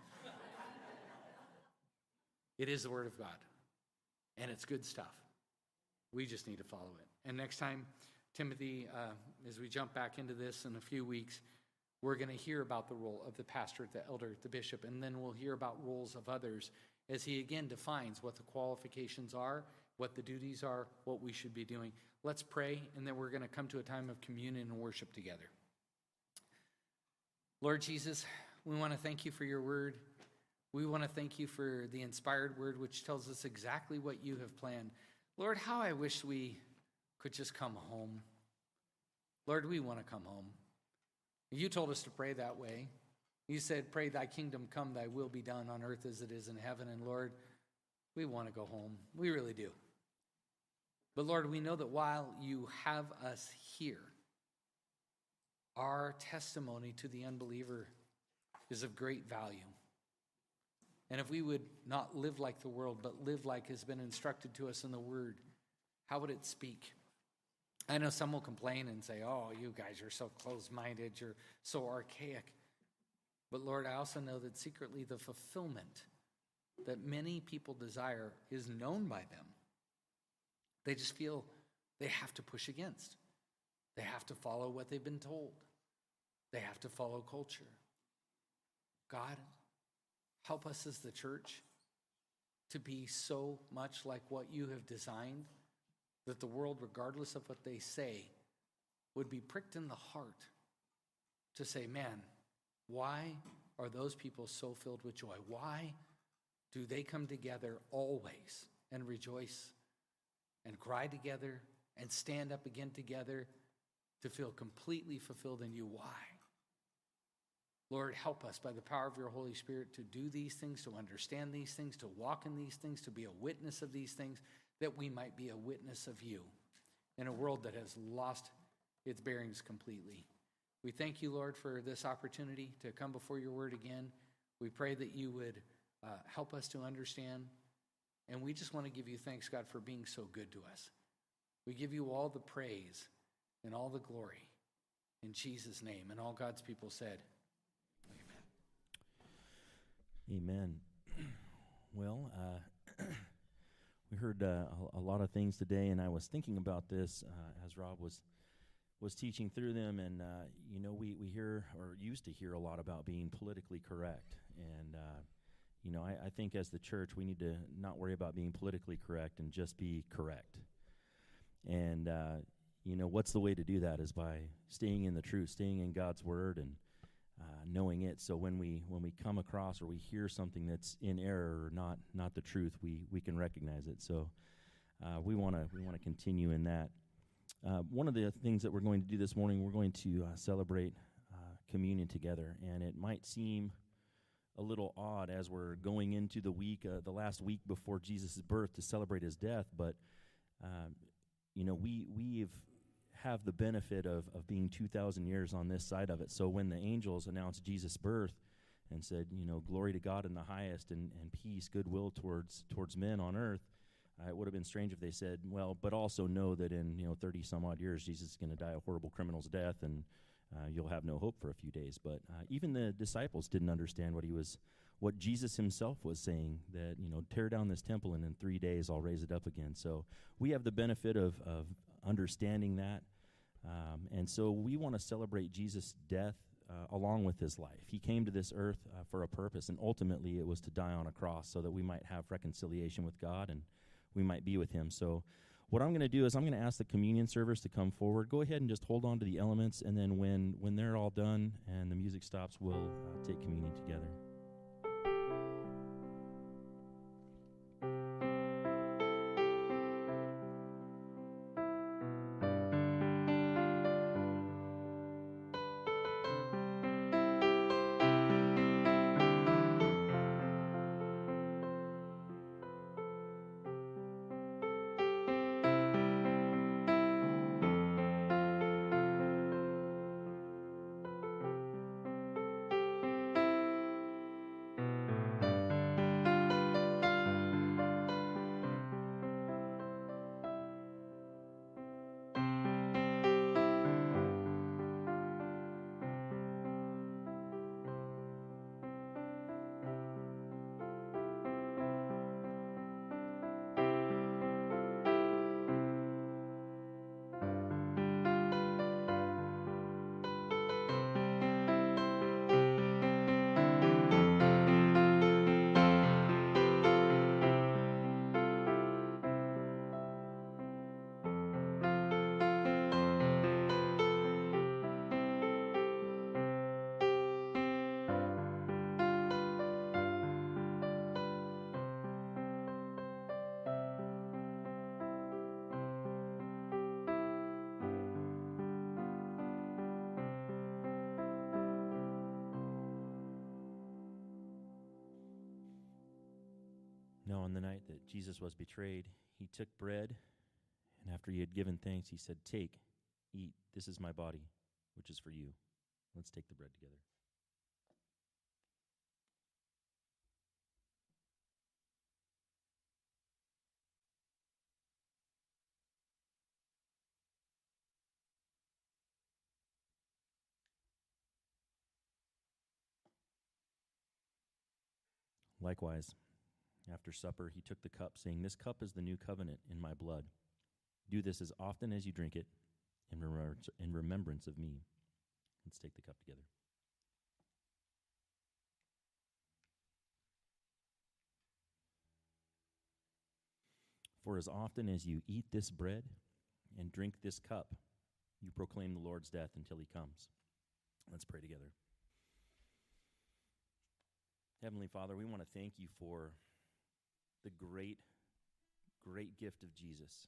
It is the Word of God, and it's good stuff. We just need to follow it. And next time, Timothy, uh, as we jump back into this in a few weeks, we're going to hear about the role of the pastor, the elder, the bishop, and then we'll hear about roles of others as he again defines what the qualifications are, what the duties are, what we should be doing. Let's pray, and then we're going to come to a time of communion and worship together. Lord Jesus, we want to thank you for your word. We want to thank you for the inspired word, which tells us exactly what you have planned. Lord, how I wish we could just come home. Lord, we want to come home. You told us to pray that way. You said, pray thy kingdom come, thy will be done on earth as it is in heaven. And Lord, we want to go home. We really do. But Lord, we know that while you have us here, our testimony to the unbeliever is of great value. And if we would not live like the world, but live like has been instructed to us in the word, how would it speak? I know some will complain and say, oh, you guys are so closed-minded, you're so archaic. But Lord, I also know that secretly the fulfillment that many people desire is known by them. They just feel they have to push against. They have to follow what they've been told. They have to follow culture. God, help us as the church to be so much like what you have designed that the world, regardless of what they say, would be pricked in the heart to say, man, why are those people so filled with joy? Why do they come together always and rejoice and cry together and stand up again together to feel completely fulfilled in you? Why? Lord, help us by the power of your Holy Spirit to do these things, to understand these things, to walk in these things, to be a witness of these things, that we might be a witness of you in a world that has lost its bearings completely. We thank you, Lord, for this opportunity to come before your word again. We pray that you would uh, help us to understand. And we just want to give you thanks, God, for being so good to us. We give you all the praise and all the glory in Jesus' name. And all God's people said, Amen. Amen. Well, uh, we heard uh, a, a lot of things today, and I was thinking about this uh, as Rob was was teaching through them. And, uh, you know, we, we hear or used to hear a lot about being politically correct. And, uh, you know, I, I think as the church, we need to not worry about being politically correct and just be correct. And, uh, you know, what's the way to do that is by staying in the truth, staying in God's word and uh, knowing it. So when we when we come across or we hear something that's in error or not not the truth, we we can recognize it. So uh, we want to we want to continue in that. Uh, one of the things that we're going to do this morning, we're going to uh, celebrate uh, communion together, and it might seem a little odd as we're going into the week, uh, the last week before Jesus' birth, to celebrate his death, but um, you know, we we have the benefit of, of being two thousand years on this side of it. So when the angels announced Jesus' birth and said, you know, glory to God in the highest and, and peace, goodwill towards towards men on earth, uh, it would have been strange if they said, well, but also know that in, you know, thirty some odd years, Jesus is going to die a horrible criminal's death and uh, you'll have no hope for a few days. But uh, even the disciples didn't understand what he was, what Jesus himself was saying, that, you know, tear down this temple and in three days I'll raise it up again. So we have the benefit of, of understanding that. Um, and so we want to celebrate Jesus' death uh, along with his life. He came to this earth uh, for a purpose, and ultimately it was to die on a cross so that we might have reconciliation with God and we might be with him. So what I'm going to do is I'm going to ask the communion servers to come forward. Go ahead and just hold on to the elements, and then when, when they're all done and the music stops, we'll uh, take communion together. Now, on the night that Jesus was betrayed, he took bread, and after he had given thanks, he said, "Take, eat, this is my body, which is for you." Let's take the bread together. Likewise, after supper, he took the cup, saying, "This cup is the new covenant in my blood. Do this as often as you drink it in remembrance, in remembrance of me." Let's take the cup together. For as often as you eat this bread and drink this cup, you proclaim the Lord's death until he comes. Let's pray together. Heavenly Father, we want to thank you for the great, great gift of Jesus.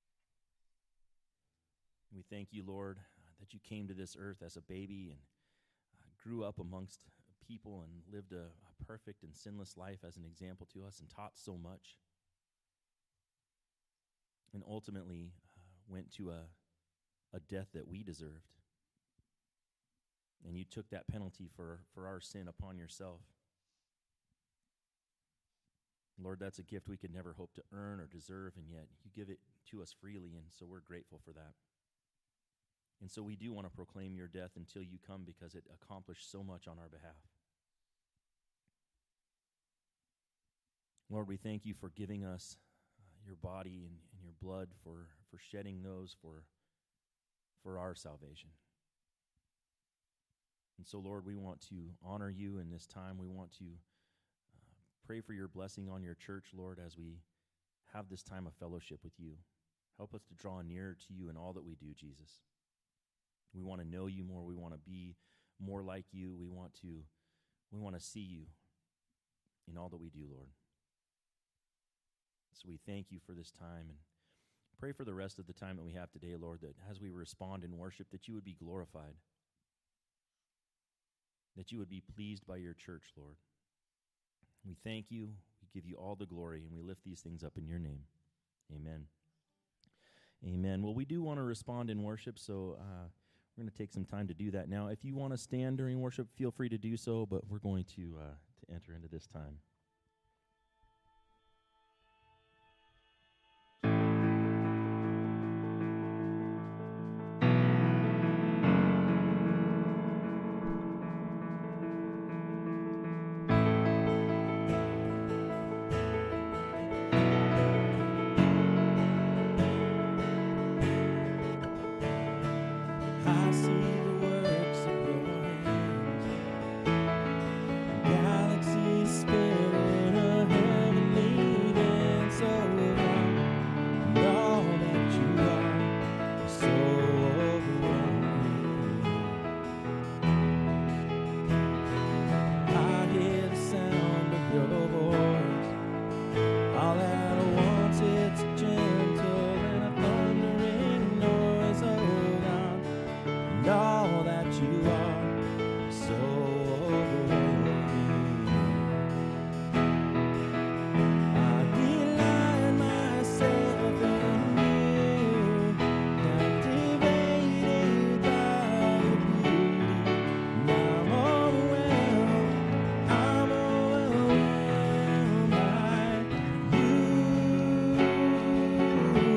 We thank you, Lord, that you came to this earth as a baby and uh, grew up amongst people and lived a, a perfect and sinless life as an example to us and taught so much. And ultimately uh, went to a, a death that we deserved. and you took that penalty for, for our sin upon yourself. Lord, that's a gift we could never hope to earn or deserve, and yet you give it to us freely, and so we're grateful for that. And so we do want to proclaim your death until you come, because it accomplished so much on our behalf. Lord, we thank you for giving us uh, your body and, and your blood, for, for shedding those for, for our salvation. And so, Lord, we want to honor you in this time. We want to uh, pray for your blessing on your church, Lord, as we have this time of fellowship with you. Help us to draw nearer to you in all that we do, Jesus. We want to know you more. We want to be more like you. We want to, we want to see you in all that we do, Lord. So we thank you for this time, and pray for the rest of the time that we have today, Lord, that as we respond in worship, that you would be glorified, that you would be pleased by your church, Lord. We thank you. We give you all the glory, and we lift these things up in your name. Amen. Amen. Well, we do want to respond in worship, so uh, we're going to take some time to do that now. If you want to stand during worship, feel free to do so, but we're going to uh, to enter into this time.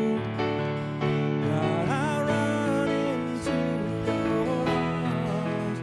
God, I run into your arms.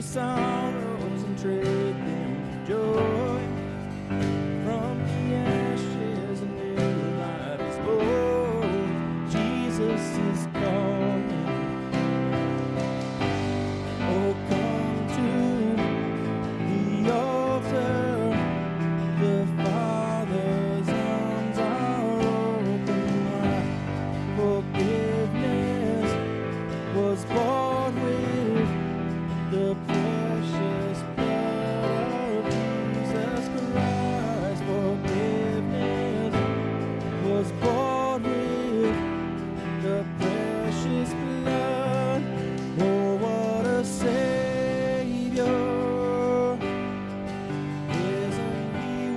sorrows and trade them for joy. From the ashes a new life is born. Jesus is calling. Oh, come to the altar. The Father's arms are open wide. Forgiveness was bought with the precious blood of Jesus Christ. Forgiveness was bought with the precious blood. Oh, what a Savior! Isn't He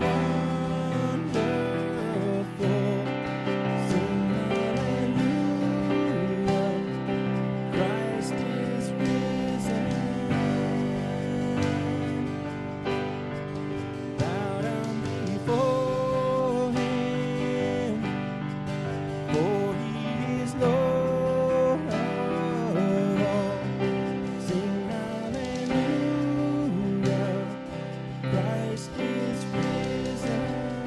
wonderful? Sing hallelujah! Christ is risen. Bow down before Him, for He is Lord of all. Sing hallelujah! Christ is risen.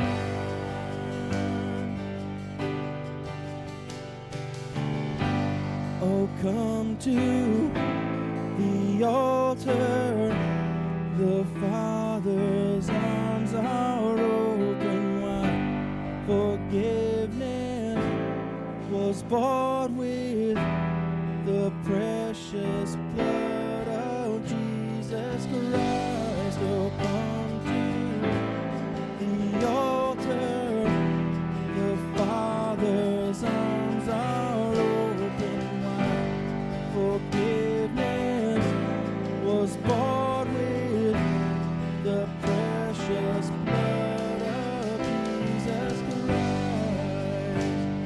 Oh, come to the altar. The Father's arms are open wide. Forgiveness was bought with the precious blood of Jesus Christ. Oh, come to the altar. The Father's arms are open wide. Forgiveness was bought with the precious blood of Jesus Christ.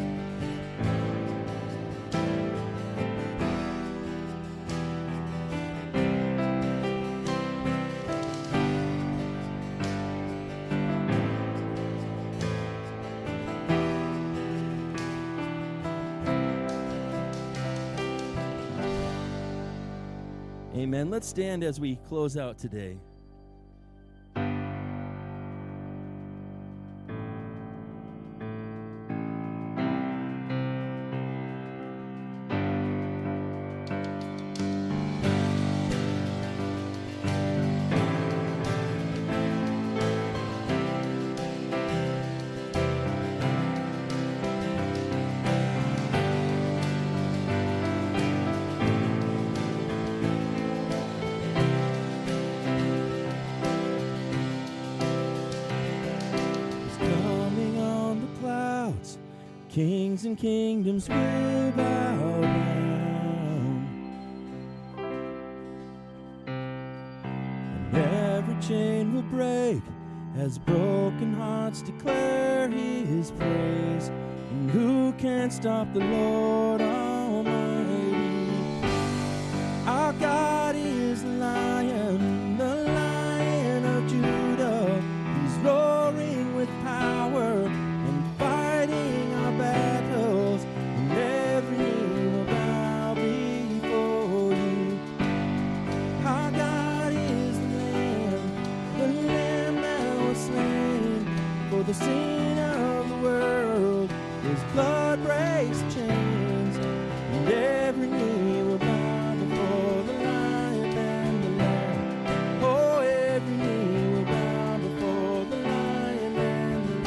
Amen. Let's stand as we close out today. He's coming on the clouds. Kings and kingdoms will bow down, and every chain will break as broken hearts declare His praise. And who can stop the Lord Almighty? Our God is the Lion, the Lion of Judah. He's roaring with power and fighting our battles, and every knee will bow before you. Our God is the Lamb, the Lamb that was slain for the sin of the world. His blood breaks chains, and every knee will bow before the Lion and the Lamb. Oh, every knee will bow before the Lion and the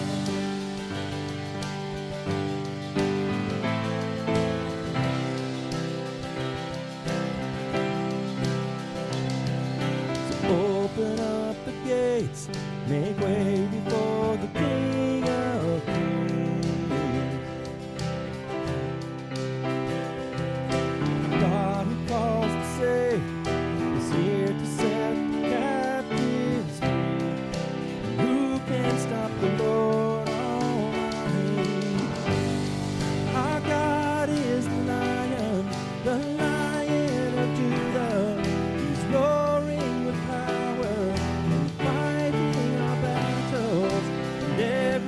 Lamb. So open up the gates, make way before the King of Kings. God who calls to save is here to set the captives free. And who can stop the Lord Almighty? Our God is the Lion, the Lion of Judah. He's roaring with power and fighting our battles. And every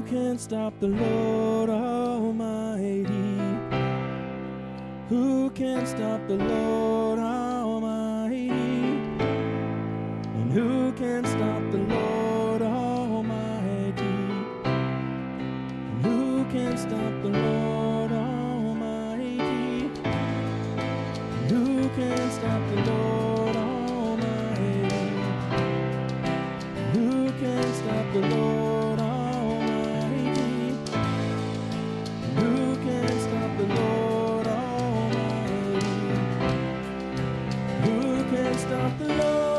can stop the Lord Almighty? Who can stop the Lord Almighty? And who can stop the Lord Almighty? And who can stop the Lord Almighty? And who can stop the Lord Almighty? And who can stop the Lord Almighty? And who can stop the Lord Almighty? Who can stop the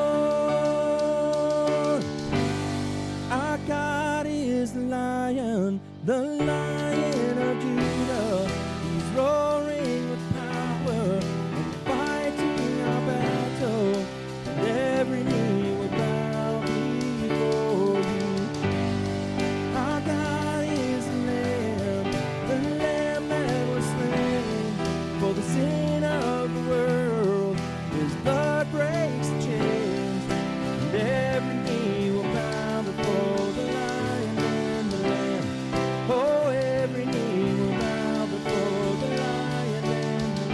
Lord? Our God is the Lion, the Lion of Judah. He's roaring with power and fighting our battle. And every knee will bow before you. Our God is the Lamb, the Lamb that was slain for the sin of the world. His blood breaks the chains, and every knee will bow before the Lion and the Lamb. Oh, every knee will bow before the Lion and the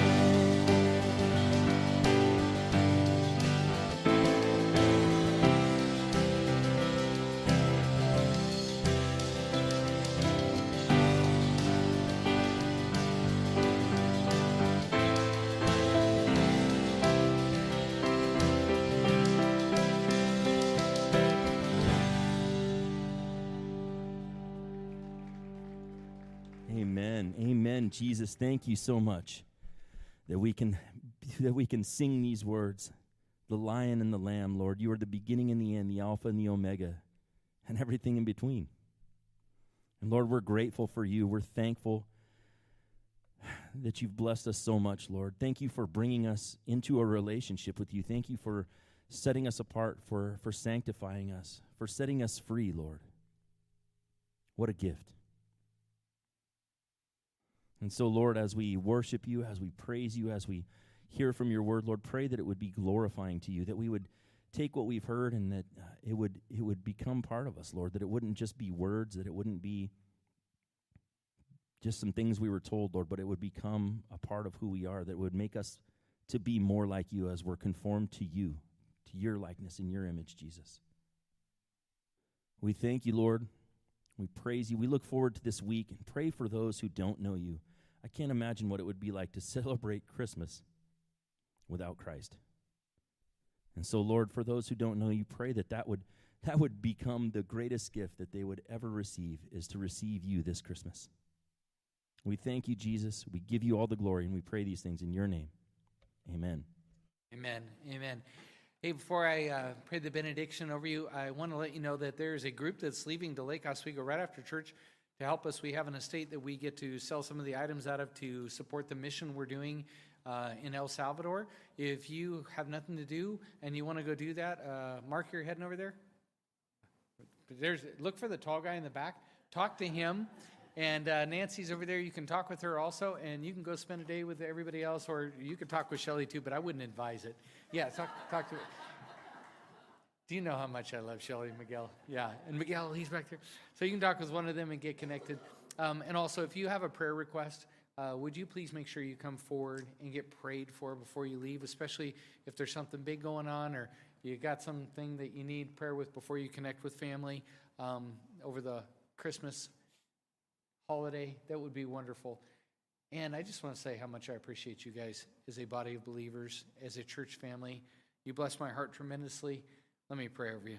Amen. Amen. Jesus, thank you so much that we can that we can sing these words. The Lion and the Lamb, Lord. You are the beginning and the end, the Alpha and the Omega, and everything in between. And Lord, we're grateful for you. We're thankful that you've blessed us so much, Lord. Thank you for bringing us into a relationship with you. Thank you for setting us apart, for, for sanctifying us, for setting us free, Lord. What a gift. And so, Lord, as we worship you, as we praise you, as we hear from your word, Lord, pray that it would be glorifying to you, that we would take what we've heard and that uh, it would it would become part of us, Lord, that it wouldn't just be words, that it wouldn't be just some things we were told, Lord, but it would become a part of who we are, that it would make us to be more like you as we're conformed to you, to your likeness and your image, Jesus. We thank you, Lord. We praise you. We look forward to this week and pray for those who don't know you. I can't imagine what it would be like to celebrate Christmas without Christ. And so, Lord, for those who don't know you, pray that that would, that would become the greatest gift that they would ever receive, is to receive you this Christmas. We thank you, Jesus. We give you all the glory, and we pray these things in your name. Amen. Amen. Amen. Hey, before I uh, pray the benediction over you, I want to let you know that there's a group that's leaving to Lake Oswego right after church to help us. We have an estate that we get to sell some of the items out of to support the mission we're doing uh, in El Salvador. If you have nothing to do and you want to go do that, uh, Mark, you're heading over there? There's look for the tall guy in the back. Talk to him. And uh, Nancy's over there. You can talk with her also, and you can go spend a day with everybody else, or you could talk with Shelly too, but I wouldn't advise it. Yeah, talk, talk to her. Do you know how much I love Shelly and Miguel? Yeah, and Miguel, he's back there. So you can talk with one of them and get connected. Um, and also, if you have a prayer request, uh, would you please make sure you come forward and get prayed for before you leave, especially if there's something big going on or you got something that you need prayer with before you connect with family um, over the Christmas holiday. That would be wonderful. And I just want to say how much I appreciate you guys as a body of believers, as a church family. You bless my heart tremendously. Let me pray over you.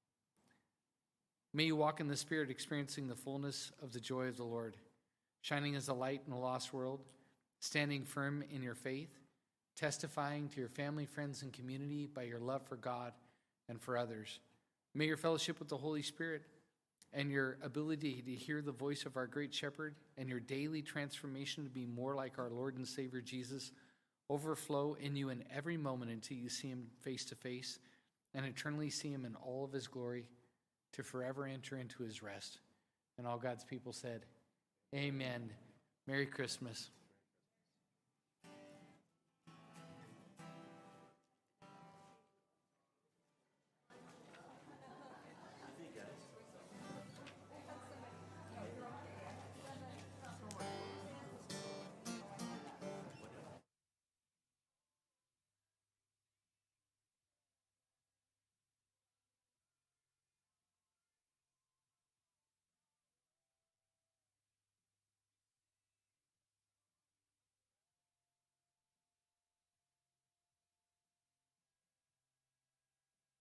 May you walk in the Spirit, experiencing the fullness of the joy of the Lord, shining as a light in a lost world, standing firm in your faith, testifying to your family, friends, and community by your love for God and for others. May your fellowship with the Holy Spirit and your ability to hear the voice of our great shepherd and your daily transformation to be more like our Lord and Savior Jesus overflow in you in every moment until you see him face to face and eternally see him in all of his glory to forever enter into his rest. And all God's people said, amen. Merry Christmas.